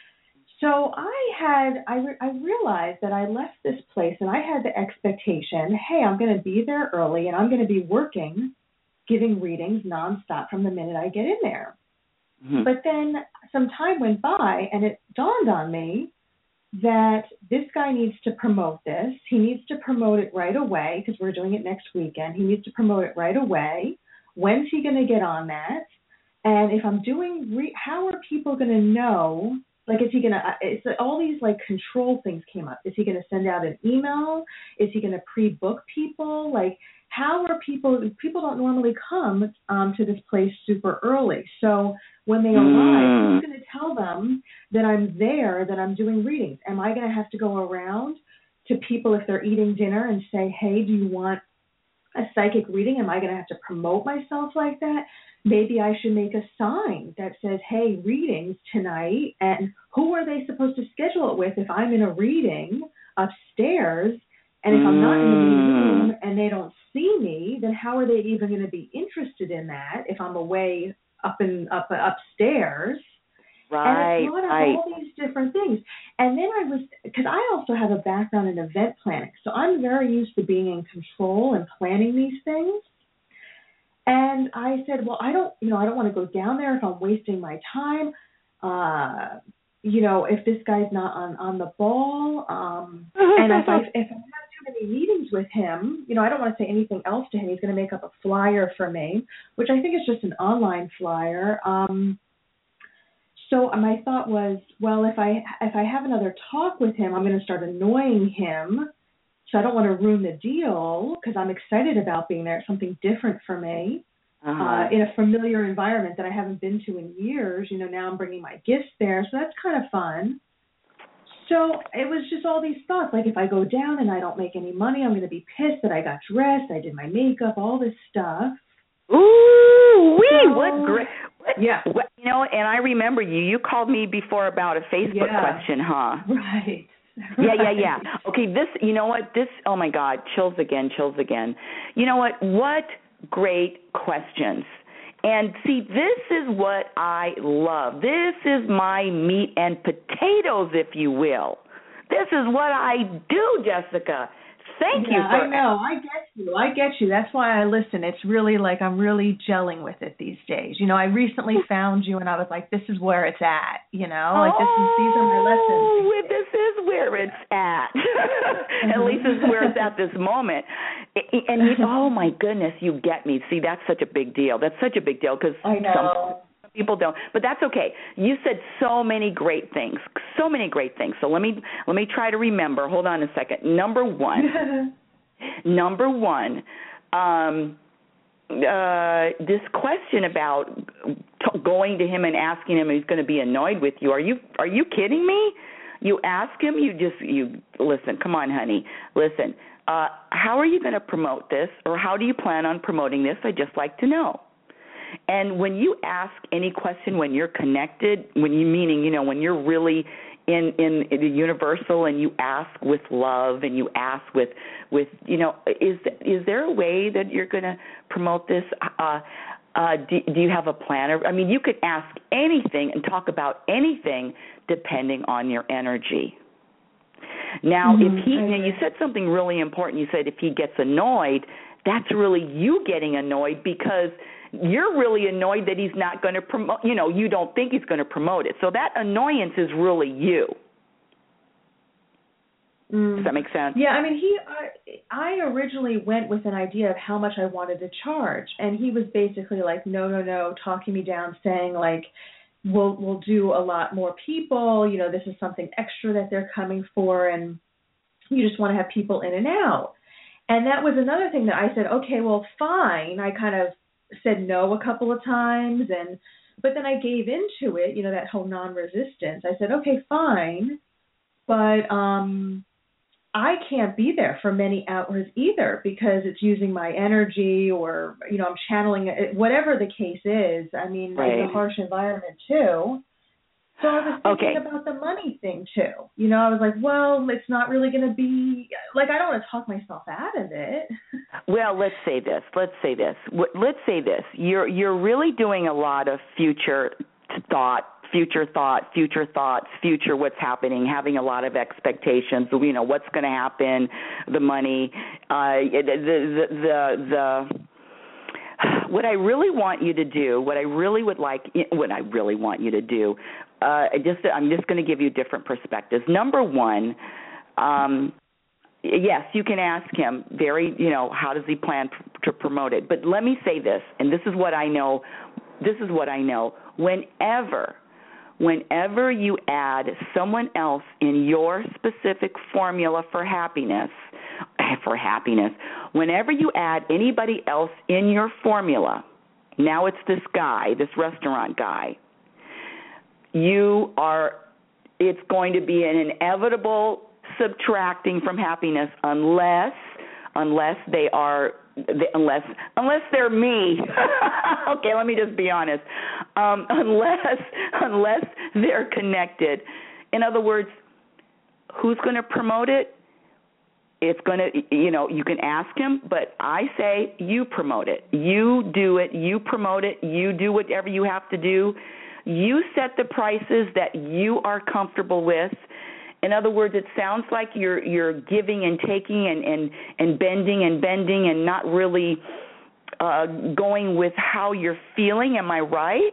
So I had, I, re- I realized that I left this place and I had the expectation, hey, I'm going to be there early and I'm going to be working, giving readings nonstop from the minute I get in there. Mm-hmm. But then some time went by and it dawned on me that this guy needs to promote this. He needs to promote it right away because we're doing it next weekend. He needs to promote it right away. When's he going to get on that? And if I'm doing, re- how are people going to know? Like, is he going to, it's all these like control things came up. Is he going to send out an email? Is he going to pre-book people? Like, how are people, people don't normally come um, to this place super early. So when they arrive, who's going to tell them that I'm there, that I'm doing readings? Am I going to have to go around to people if they're eating dinner and say, hey, do you want a psychic reading? Am I going to have to promote myself like that? Maybe I should make a sign that says, hey, readings tonight. And who are they supposed to schedule it with if I'm in a reading upstairs? And if I'm not in the room and they don't see me, then how are they even going to be interested in that if I'm away up in up upstairs? Right, and it's brought up right. all these different things. And then I was, because I also have a background in event planning, so I'm very used to being in control and planning these things. And I said, well, I don't, you know, I don't want to go down there if I'm wasting my time. Uh, you know, if this guy's not on, on the ball, um, and if I if I have too many meetings with him, you know, I don't want to say anything else to him. He's going to make up a flyer for me, which I think is just an online flyer. Um, so my thought was, well, if I if I have another talk with him, I'm going to start annoying him. So I don't want to ruin the deal because I'm excited about being there. It's something different for me. Uh-huh. Uh, in a familiar environment that I haven't been to in years. You know, now I'm bringing my gifts there, so that's kind of fun. So it was just all these thoughts, like if I go down and I don't make any money, I'm going to be pissed that I got dressed, I did my makeup, all this stuff. Ooh, wee, so, what great, what Yeah. What, you know, and I remember you. You called me before about a Facebook yeah. question, huh? Right. Yeah, yeah, yeah. Okay, this, you know what, this, oh my God, chills again, chills again. You know what, what great questions. And see, this is what I love. This is my meat and potatoes, if you will. This is what I do, Jessica. Thank yeah, you for I know. I get you. I get you. That's why I listen. It's really like I'm really gelling with it these days. You know, I recently found you and I was like, this is where it's at, you know? Like this is these are my lessons. Oh, this is where it's at. At least this is where it's at this moment. And you, oh my goodness, you get me. See, that's such a big deal. That's such a big deal because I know. Some people don't, but that's okay. You said so many great things, so many great things. So let me let me try to remember. Hold on a second. Number one, number one, um, uh, this question about t- going to him and asking him if he's going to be annoyed with you. Are you are you kidding me? You ask him. You just you listen. Come on, honey. Listen. Uh, how are you going to promote this, or how do you plan on promoting this? I'd just like to know. And when you ask any question, when you're connected, when you meaning, you know, when you're really in, in, in the universal and you ask with love and you ask with, with you know, is is there a way that you're going to promote this? Uh, uh, do, do you have a plan? I mean, you could ask anything and talk about anything depending on your energy. Now, mm-hmm. if he, now you said something really important. You said if he gets annoyed, that's really you getting annoyed because you're really annoyed that he's not going to promote, you know, you don't think he's going to promote it. So that annoyance is really you. Mm. Does that make sense? Yeah, I mean, he, I, I originally went with an idea of how much I wanted to charge, and he was basically like, no, no, no, talking me down, saying like, we'll, we'll do a lot more people, you know, this is something extra that they're coming for, and you just want to have people in and out. And that was another thing that I said, okay, well, fine. I kind of said no a couple of times, and but then I gave into it, you know, that whole non-resistance. I said, okay, fine, but um, I can't be there for many hours either because it's using my energy or, you know, I'm channeling it, whatever the case is. I mean, right. It's a harsh environment too. So I was thinking okay. about the money thing too. You know, I was like, well, it's not really going to be, like, I don't want to talk myself out of it. Well, let's say this. Let's say this. Let's say this. You're you're really doing a lot of future thought, future thought, future thoughts, future what's happening, having a lot of expectations. You know, what's going to happen, the money, uh, the the the. the What I really want you to do, what I really would like, what I really want you to do, uh, just I'm just going to give you different perspectives. Number one, um, yes, you can ask him very, you know, how does he plan to promote it? But let me say this, and this is what I know. This is what I know. Whenever, whenever you add someone else in your specific formula for happiness, for happiness, whenever you add anybody else in your formula, now it's this guy, this restaurant guy, you are, it's going to be an inevitable subtracting from happiness unless, unless they are, unless, unless they're me. Okay, let me just be honest. Um, unless, unless they're connected. In other words, who's going to promote it? It's going to, you know, you can ask him, but I say you promote it. You do it. You promote it. You do whatever you have to do. You set the prices that you are comfortable with. In other words, it sounds like you're you're giving and taking and, and, and bending and bending and not really uh, going with how you're feeling. Am I right?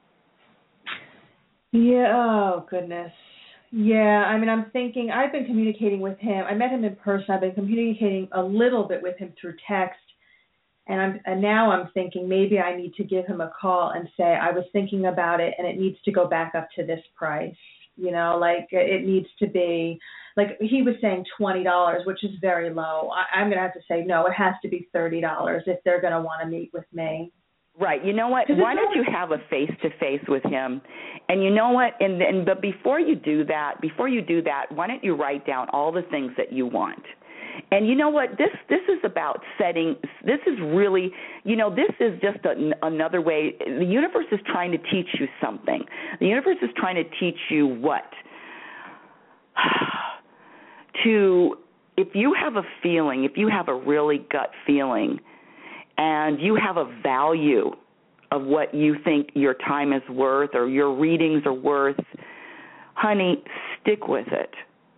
Yeah. Oh, goodness. Yeah, I mean, I'm thinking, I've been communicating with him. I met him in person. I've been communicating a little bit with him through text. And I'm and now I'm thinking maybe I need to give him a call and say, I was thinking about it and it needs to go back up to this price. You know, like it needs to be, like he was saying twenty dollars, which is very low. I, I'm going to have to say, no, it has to be thirty dollars if they're going to want to meet with me. Right. You know what? Why don't you have a face-to-face with him? And you know what? And, and but before you do that, before you do that, why don't you write down all the things that you want? And you know what? This this is about setting. This is really, you know, this is just a, another way. The universe is trying to teach you something. The universe is trying to teach you what? to, if you have a feeling, if you have a really gut feeling, and you have a value of what you think your time is worth or your readings are worth, honey, stick with it.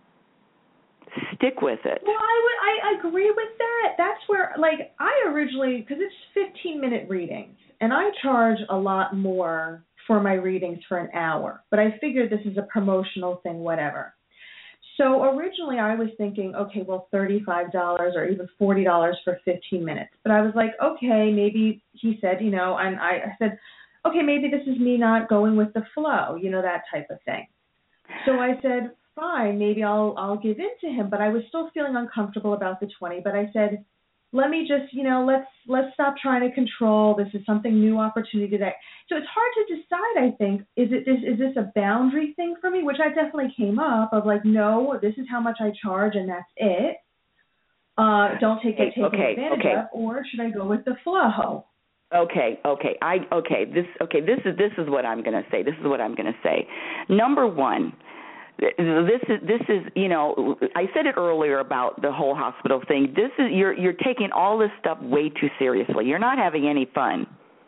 Stick with it. Well, I would, I agree with that. That's where, like, I originally, because it's fifteen-minute readings, and I charge a lot more for my readings for an hour, but I figured this is a promotional thing, whatever. So originally I was thinking, okay, well, thirty-five dollars or even forty dollars for fifteen minutes. But I was like, okay, maybe he said, you know, and I, I said, okay, maybe this is me not going with the flow, you know, that type of thing. So I said, fine, maybe I'll I'll give in to him. But I was still feeling uncomfortable about the twenty. But I said, let me just, you know, let's let's stop trying to control. This is something new, opportunity today. So it's hard to decide, I think, is it this is this a boundary thing for me, which I definitely came up of like, no, this is how much I charge and that's it. Uh, don't take it taken okay, advantage okay. of, or should I go with the flow? Okay, okay. I okay, this okay, this is this is what I'm going to say. This is what I'm going to say. Number one, This is this is you know I said it earlier about the whole hospital thing. This is you're you're taking all this stuff way too seriously. You're not having any fun.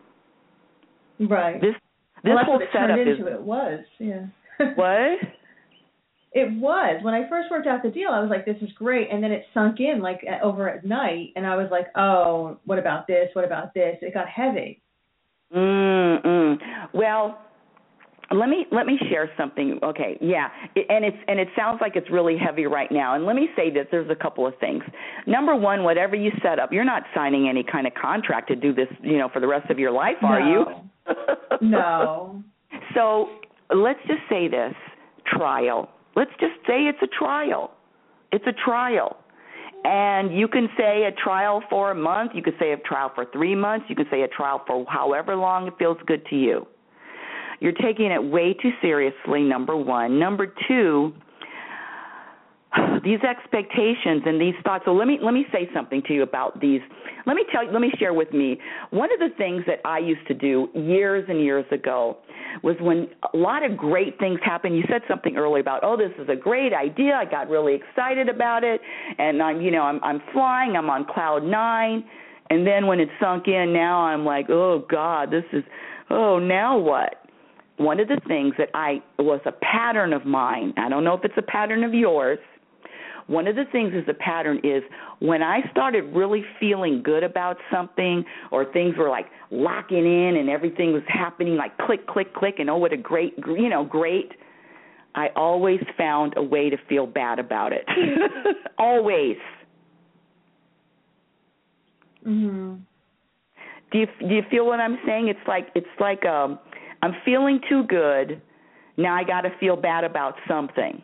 Right. This this well, that's whole what it setup turned is into. It was yeah. What? It was when I first worked out the deal. I was like, this is great, and then it sunk in like over at night, and I was like, oh, what about this? What about this? It got heavy. Mm mm. Well. Let me let me share something. Okay, yeah, it, and it's and it sounds like it's really heavy right now. And let me say that there's a couple of things. Number one, whatever you set up, you're not signing any kind of contract to do this, you know, for the rest of your life, are no. you? No. So let's just say this trial. Let's just say it's a trial. It's a trial. And you can say a trial for a month. You could say a trial for three months. You could say a trial for however long it feels good to you. You're taking it way too seriously, number one. Number two, these expectations and these thoughts. So let me let me say something to you about these. Let me tell you, let me share with me. One of the things that I used to do years and years ago was when a lot of great things happen. You said something earlier about, oh, this is a great idea. I got really excited about it, and I'm, you know, I'm I'm flying. I'm on cloud nine, and then when it sunk in, now I'm like, oh God, this is, oh, now what? One of the things that I was a pattern of mine, I don't know if it's a pattern of yours, one of the things is a pattern is when I started really feeling good about something or things were like locking in and everything was happening like click, click, click, and oh, what a great, you know, great, I always found a way to feel bad about it. Always. Mm-hmm. Do you do you feel what I'm saying? It's like it's like um I'm feeling too good. Now I got to feel bad about something.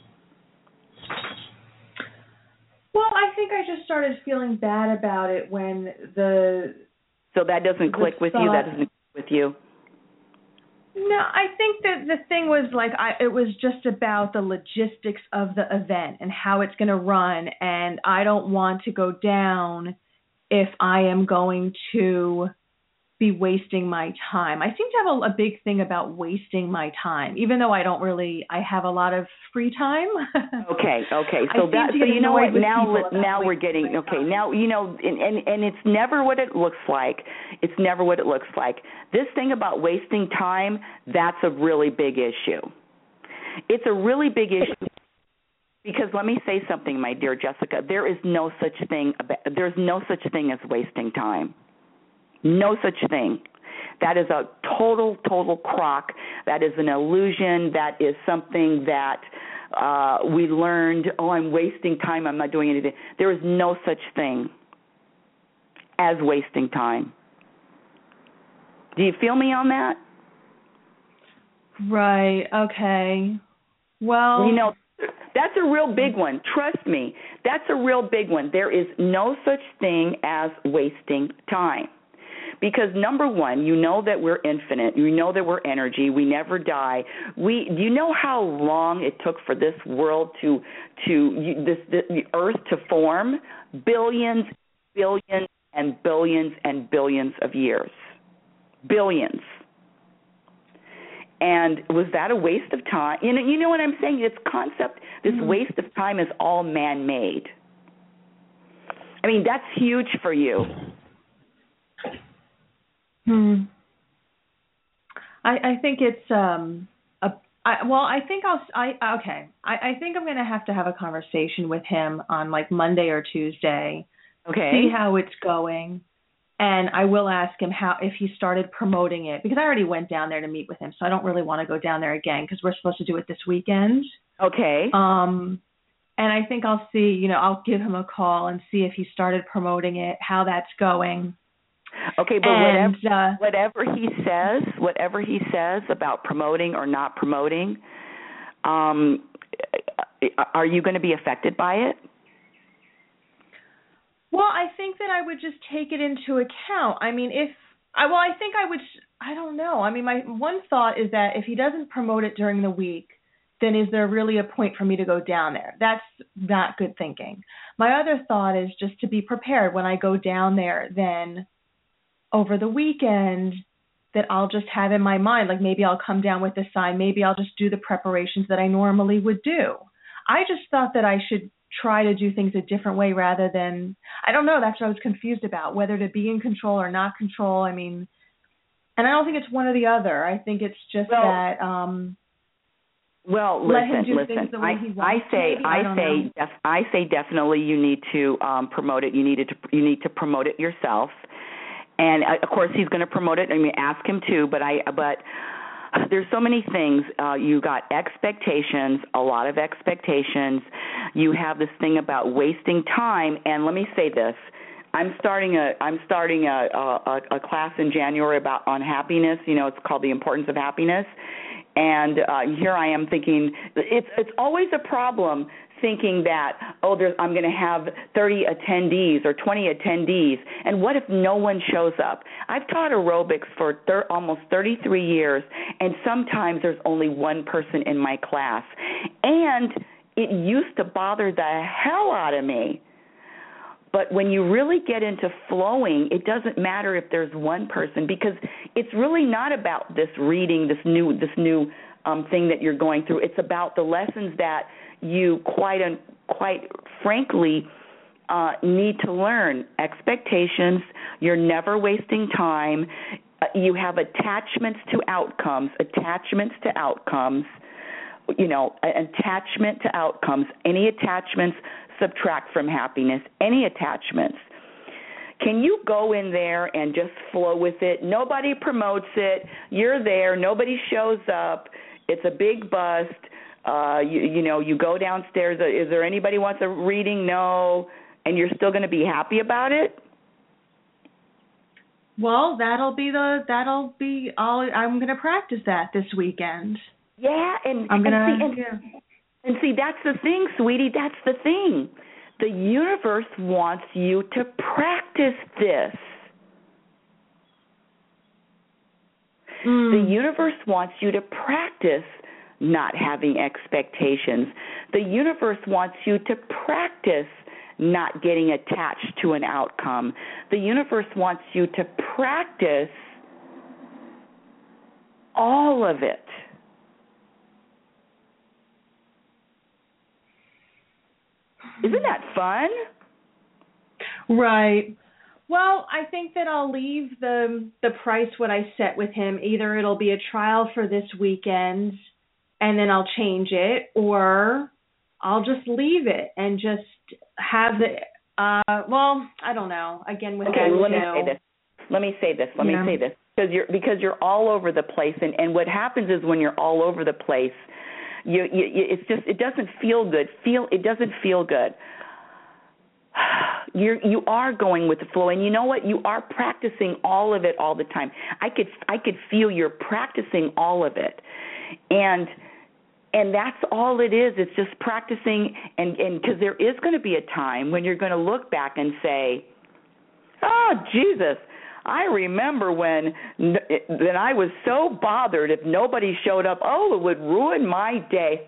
Well, I think I just started feeling bad about it when the. So that doesn't click with thought, you. That doesn't click with you. No, I think that the thing was like I. It was just about the logistics of the event and how it's going to run, and I don't want to go down if I am going to be wasting my time. I seem to have a, a big thing about wasting my time, even though I don't really, I have a lot of free time. okay, okay. So that, so you know what, now, now we're getting, okay, now, you know, and, and, and it's never what it looks like. It's never what it looks like. This thing about wasting time, that's a really big issue. It's a really big issue. Because let me say something, my dear Jessica, there is no such thing, there's no such thing as wasting time. No such thing. That is a total, total crock. That is an illusion. That is something that uh, we learned, oh, I'm wasting time, I'm not doing anything. There is no such thing as wasting time. Do you feel me on that? Right, okay. Well, you know, that's a real big one. Trust me, that's a real big one. There is no such thing as wasting time. Because number one, you know that we're infinite. You know that we're energy. We never die. We, do you know how long it took for this world to, to you, this, the, the Earth to form? Billions, billions, and billions and billions of years. Billions. And was that a waste of time? You know, you know what I'm saying? This concept, this mm-hmm. waste of time is all man-made. I mean, that's huge for you. Hmm. I, I think it's um. A, I, well, I think I'll. I okay. I, I think I'm going to have to have a conversation with him on like Monday or Tuesday. Okay. See how it's going, and I will ask him how if he started promoting it, because I already went down there to meet with him, so I don't really want to go down there again because we're supposed to do it this weekend. Okay. Um. And I think I'll see, you know, I'll give him a call and see if he started promoting it, how that's going. Okay, but and, whatever, uh, whatever he says, whatever he says about promoting or not promoting, um, are you going to be affected by it? Well, I think that I would just take it into account. I mean, if I well, I think I would. I don't know. I mean, my one thought is that if he doesn't promote it during the week, then is there really a point for me to go down there? That's not good thinking. My other thought is just to be prepared when I go down there, then over the weekend that I'll just have in my mind, like maybe I'll come down with a sign, maybe I'll just do the preparations that I normally would do. I just thought that I should try to do things a different way rather than, I don't know, that's what I was confused about, whether to be in control or not control. I mean, and I don't think it's one or the other. I think it's just well, that... Um, Well, Let listen, him do listen. things the way I, he wants I say, maybe? I, I say, def, I say, definitely, you need to um, promote it. You need to, you need to promote it yourself. And uh, of course, he's going to promote it. I mean, ask him to. But I, but there's so many things. Uh, you got expectations, a lot of expectations. You have this thing about wasting time. And let me say this. I'm starting a I'm starting a, a, a class in January about on happiness. You know, it's called The Importance of Happiness. And uh, here I am thinking it's it's always a problem thinking that, oh, there's, I'm going to have thirty attendees or twenty attendees, and what if no one shows up? I've taught aerobics for thir- almost thirty-three years, and sometimes there's only one person in my class. And it used to bother the hell out of me. But when you really get into flowing, it doesn't matter if there's one person, because it's really not about this reading, this new this new um, thing that you're going through. It's about the lessons that you quite un, quite frankly uh, need to learn. Expectations. You're never wasting time. Uh, you have attachments to outcomes. Attachments to outcomes. You know, attachment to outcomes. Any attachments subtract from happiness. Any attachments. Can you go in there and just flow with it? Nobody promotes it. You're there. Nobody shows up. It's a big bust. Uh, you, you know, you go downstairs. Is there anybody wants a reading? No. And you're still going to be happy about it? Well, that'll be the that'll be all. I'm going to practice that this weekend. Yeah, and I'm gonna. And see, and, yeah. and see, that's the thing, sweetie. That's the thing. The universe wants you to practice this. Mm. The universe wants you to practice not having expectations. The universe wants you to practice not getting attached to an outcome. The universe wants you to practice all of it. Isn't that fun? Right. Well, I think that I'll leave the the price what I set with him. Either it'll be a trial for this weekend and then I'll change it, or I'll just leave it and just have the, uh, well, I don't know. Again, with okay, that, let me know, say this. Let me say this. Let yeah. me say this. Because you're, because you're all over the place. And, and what happens is when you're all over the place, You, you, it's just, it doesn't feel good. Feel it doesn't feel good. You're, you are going with the flow, and you know what? You are practicing all of it all the time. I could, I could feel you're practicing all of it, and and that's all it is. It's just practicing, and and because there is going to be a time when you're going to look back and say, "Oh, Jesus, I remember when then I was so bothered if nobody showed up. Oh, it would ruin my day.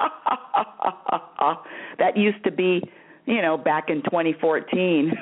That used to be, you know, back in twenty fourteen.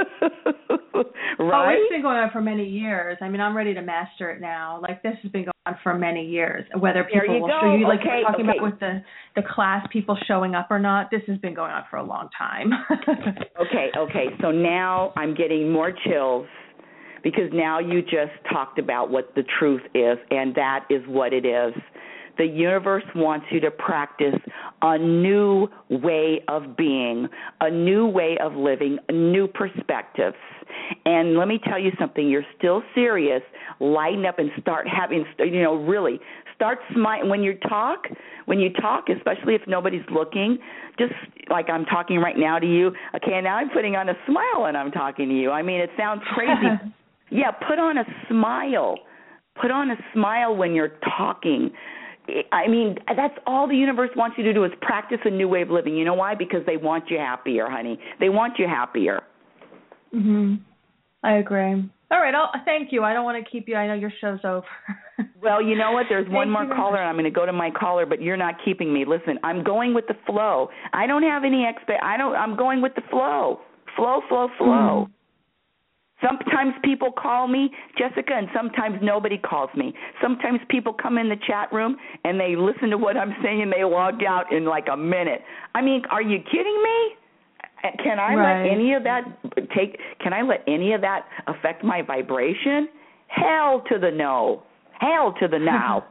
Right? Oh, it's been going on for many years. I mean, I'm ready to master it now. Like, this has been going on for many years. Whether people there you will go. show you, like okay, you're talking okay. about with the, the class people showing up or not, this has been going on for a long time. okay, okay. So now I'm getting more chills because now you just talked about what the truth is, and that is what it is. The universe wants you to practice a new way of being, a new way of living, new perspectives. And let me tell you something, you're still serious, lighten up and start having, you know, really start smiling. When you talk, when you talk, especially if nobody's looking, just like I'm talking right now to you, okay, now I'm putting on a smile when I'm talking to you. I mean, it sounds crazy. Yeah, put on a smile. Put on a smile when you're talking. I mean, that's all the universe wants you to do is practice a new way of living. You know why? Because they want you happier, honey. They want you happier. Mhm. I agree. All right. I'll, thank you. I don't want to keep you. I know your show's over. Well, you know what? There's one more you. caller, and I'm going to go to my caller, but you're not keeping me. Listen, I'm going with the flow. I don't have any expect. I don't. I'm going with the flow. Flow, flow, flow. Mm. Sometimes people call me, Jessica, and sometimes nobody calls me. Sometimes people come in the chat room and they listen to what I'm saying and they log out in like a minute. I mean, are you kidding me? Can I right. let any of that take? Can I let any of that affect my vibration? Hell to the no. Hell to the now.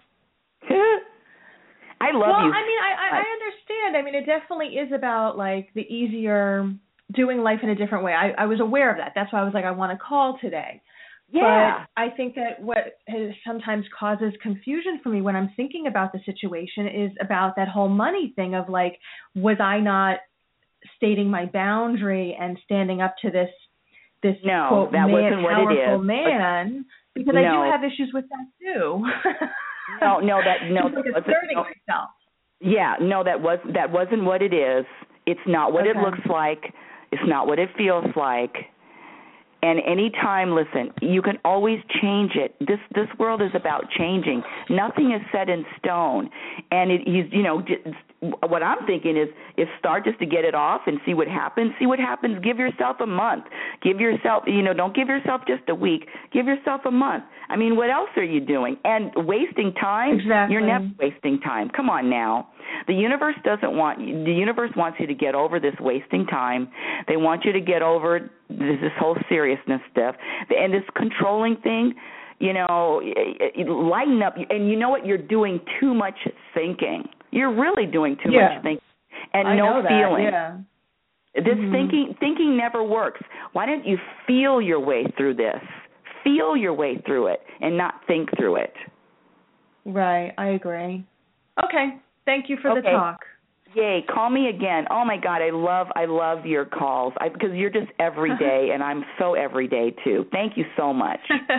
I love well, you. Well, I mean, I, I understand. I mean, it definitely is about like the easier doing life in a different way. I, I was aware of that. That's why I was like, I want to call today. Yeah. But I think that what has sometimes causes confusion for me when I'm thinking about the situation is about that whole money thing of like, was I not stating my boundary and standing up to this this no, quote that man, wasn't what powerful it is. man? Because no. I do have issues with that too. no, no, that no, Just like that asserting no. myself. Yeah, no, that was that wasn't what it is. It's not what okay. it looks like. It's not what it feels like. And any time, listen, you can always change it. This this world is about changing. Nothing is set in stone. And it, you, you know, just, what I'm thinking is, is start just to get it off and see what happens. See what happens. Give yourself a month. Give yourself, you know, don't give yourself just a week. Give yourself a month. I mean, what else are you doing? And wasting time? Exactly. You're never wasting time. Come on now. The universe doesn't want you, the universe wants you to get over this wasting time. They want you to get over this, this whole seriousness stuff. And this controlling thing, you know, lighten up. And you know what? You're doing too much thinking. You're really doing too yeah. much thinking. And I no know that, feeling. Yeah. This mm-hmm. thinking thinking never works. Why don't you feel your way through this? Feel your way through it and not think through it. Right. I agree. Okay. Thank you for okay. the talk. Yay, call me again. Oh my God, I love I love your calls I, because you're just everyday and I'm so everyday too. Thank you so much.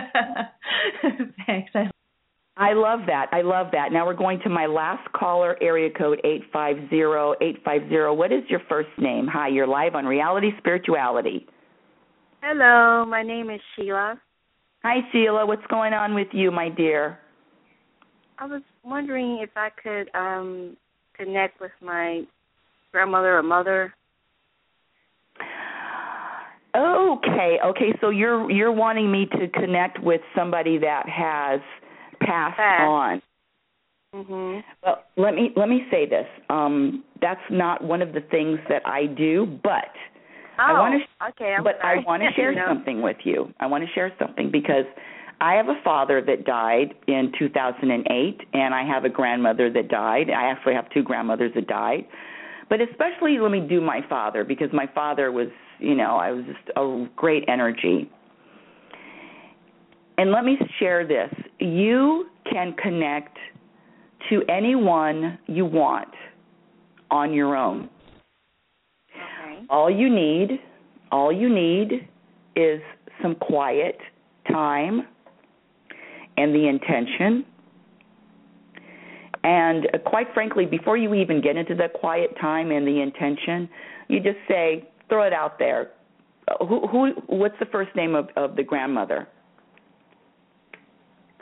Thanks. I I love that. I love that. Now we're going to my last caller, area code eight five zero eight five zero. What is your first name? Hi, you're live on Reality Spirituality. Hello, my name is Sheila. Hi, Sheila. What's going on with you, my dear? I was wondering if I could um, connect with my grandmother or mother. Okay, okay. So you're you're wanting me to connect with somebody that has passed Pass. on. Mm-hmm. Well, let me let me say this. Um, that's not one of the things that I do, but oh, I want to. Okay, I'm but sorry. I want to share no. something with you. I want to share something because I have a father that died in two thousand eight, and I have a grandmother that died. I actually have two grandmothers that died. But especially let me do my father because my father was, you know, I was just a great energy. And let me share this. You can connect to anyone you want on your own. Okay. All you need, all you need is some quiet time and the intention. And uh, quite frankly, before you even get into that quiet time and the intention, you just say, throw it out there. Who, who? What's the first name of, of the grandmother?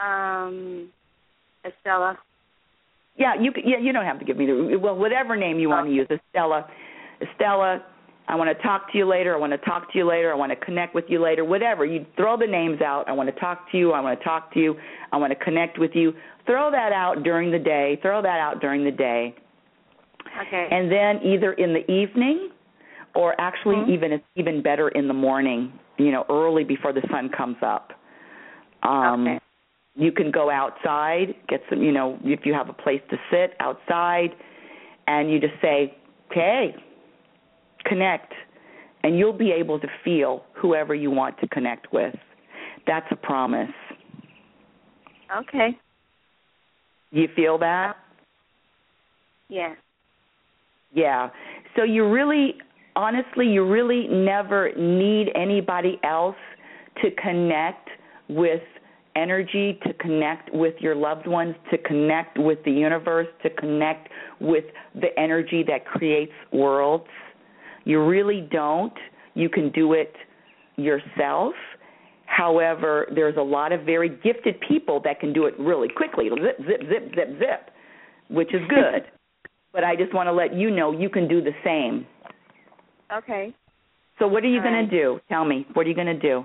Um, Estella. Yeah, you yeah you don't have to give me the well whatever name you want to use. Estella, Estella. I want to talk to you later. I want to talk to you later. I want to connect with you later. Whatever. You throw the names out. I want to talk to you. I want to talk to you. I want to connect with you. Throw that out during the day. Throw that out during the day. Okay. And then either in the evening or actually mm-hmm. even it's even better in the morning, you know, early before the sun comes up. Um, okay. You can go outside, get some, you know, if you have a place to sit outside, and you just say, okay, connect, and you'll be able to feel whoever you want to connect with. That's a promise. Okay. You feel that? Yeah. Yeah. So you really, honestly, you really never need anybody else to connect with energy, to connect with your loved ones, to connect with the universe, to connect with the energy that creates worlds. You really don't. You can do it yourself. However, there's a lot of very gifted people that can do it really quickly, zip, zip, zip, zip, zip, which is good. But I just want to let you know you can do the same. Okay. So what are you going right. to do? Tell me. What are you going to do?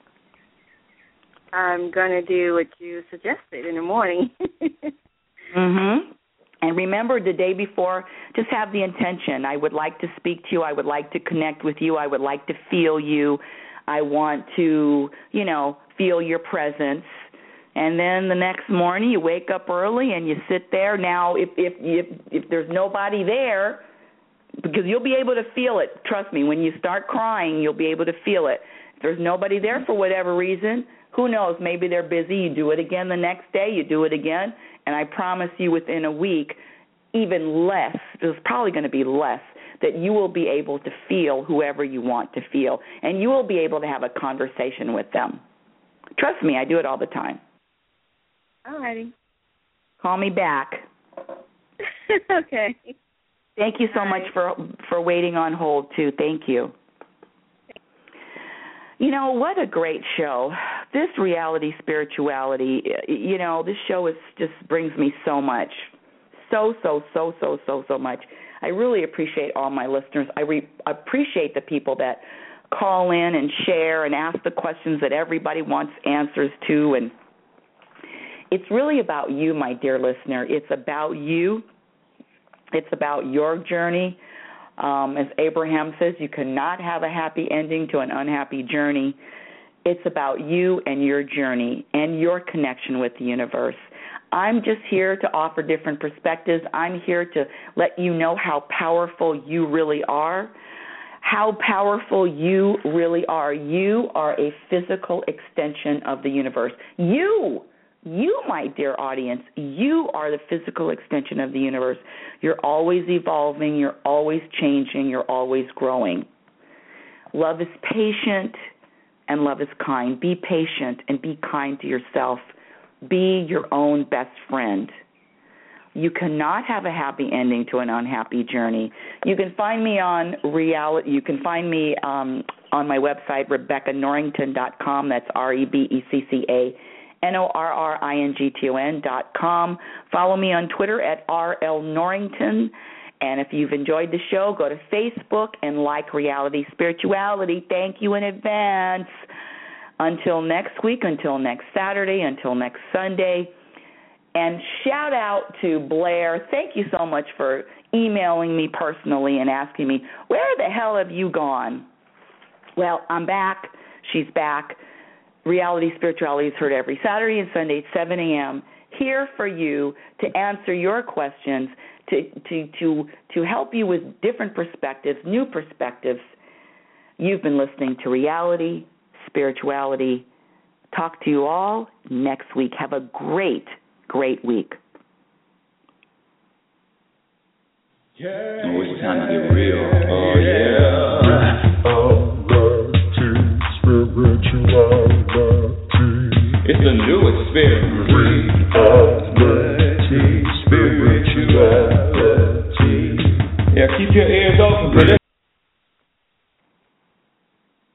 I'm going to do what you suggested in the morning. mm-hmm. And remember, the day before, just have the intention. I would like to speak to you. I would like to connect with you. I would like to feel you. I want to, you know, feel your presence. And then the next morning you wake up early and you sit there. Now, if if if, if there's nobody there, because you'll be able to feel it. Trust me, when you start crying, you'll be able to feel it. If there's nobody there for whatever reason, who knows, maybe they're busy. You do it again the next day. You do it again. And I promise you within a week, even less, there's probably going to be less, that you will be able to feel whoever you want to feel. And you will be able to have a conversation with them. Trust me, I do it all the time. All righty. Call me back. Okay. Thank you so all much right. for for waiting on hold, too. Thank you. You know, what a great show. This reality spirituality, you know, this show is just brings me so much. So, so, so, so, so, so much. I really appreciate all my listeners. I re- appreciate the people that call in and share and ask the questions that everybody wants answers to. And it's really about you, my dear listener. It's about you. It's about your journey. Um, as Abraham says, you cannot have a happy ending to an unhappy journey. It's about you and your journey and your connection with the universe. I'm just here to offer different perspectives. I'm here to let you know how powerful you really are, how powerful you really are. You are a physical extension of the universe. You You, my dear audience, you are the physical extension of the universe. You're always evolving. You're always changing. You're always growing. Love is patient and love is kind. Be patient and be kind to yourself. Be your own best friend. You cannot have a happy ending to an unhappy journey. You can find me on reality. You can find me um, on my website, Rebecca Norrington dot com. That's R E B E C C A. N O R R I N G T O N dot com. Follow me on Twitter at R L Norrington. And if you've enjoyed the show, go to Facebook and like Reality Spirituality. Thank you in advance. Until next week, until next Saturday, until next Sunday. And shout out to Blair. Thank you so much for emailing me personally and asking me, where the hell have you gone? Well, I'm back. She's back. Reality Spirituality is heard every Saturday and Sunday at seven a.m. here for you to answer your questions, to, to, to, to help you with different perspectives, new perspectives. You've been listening to Reality Spirituality. Talk to you all next week. Have a great, great week. Yeah. Oh, it's time to get real. Oh, yeah. Oh, it's a new experience. Reality, spirituality. Yeah, keep your ears open for this.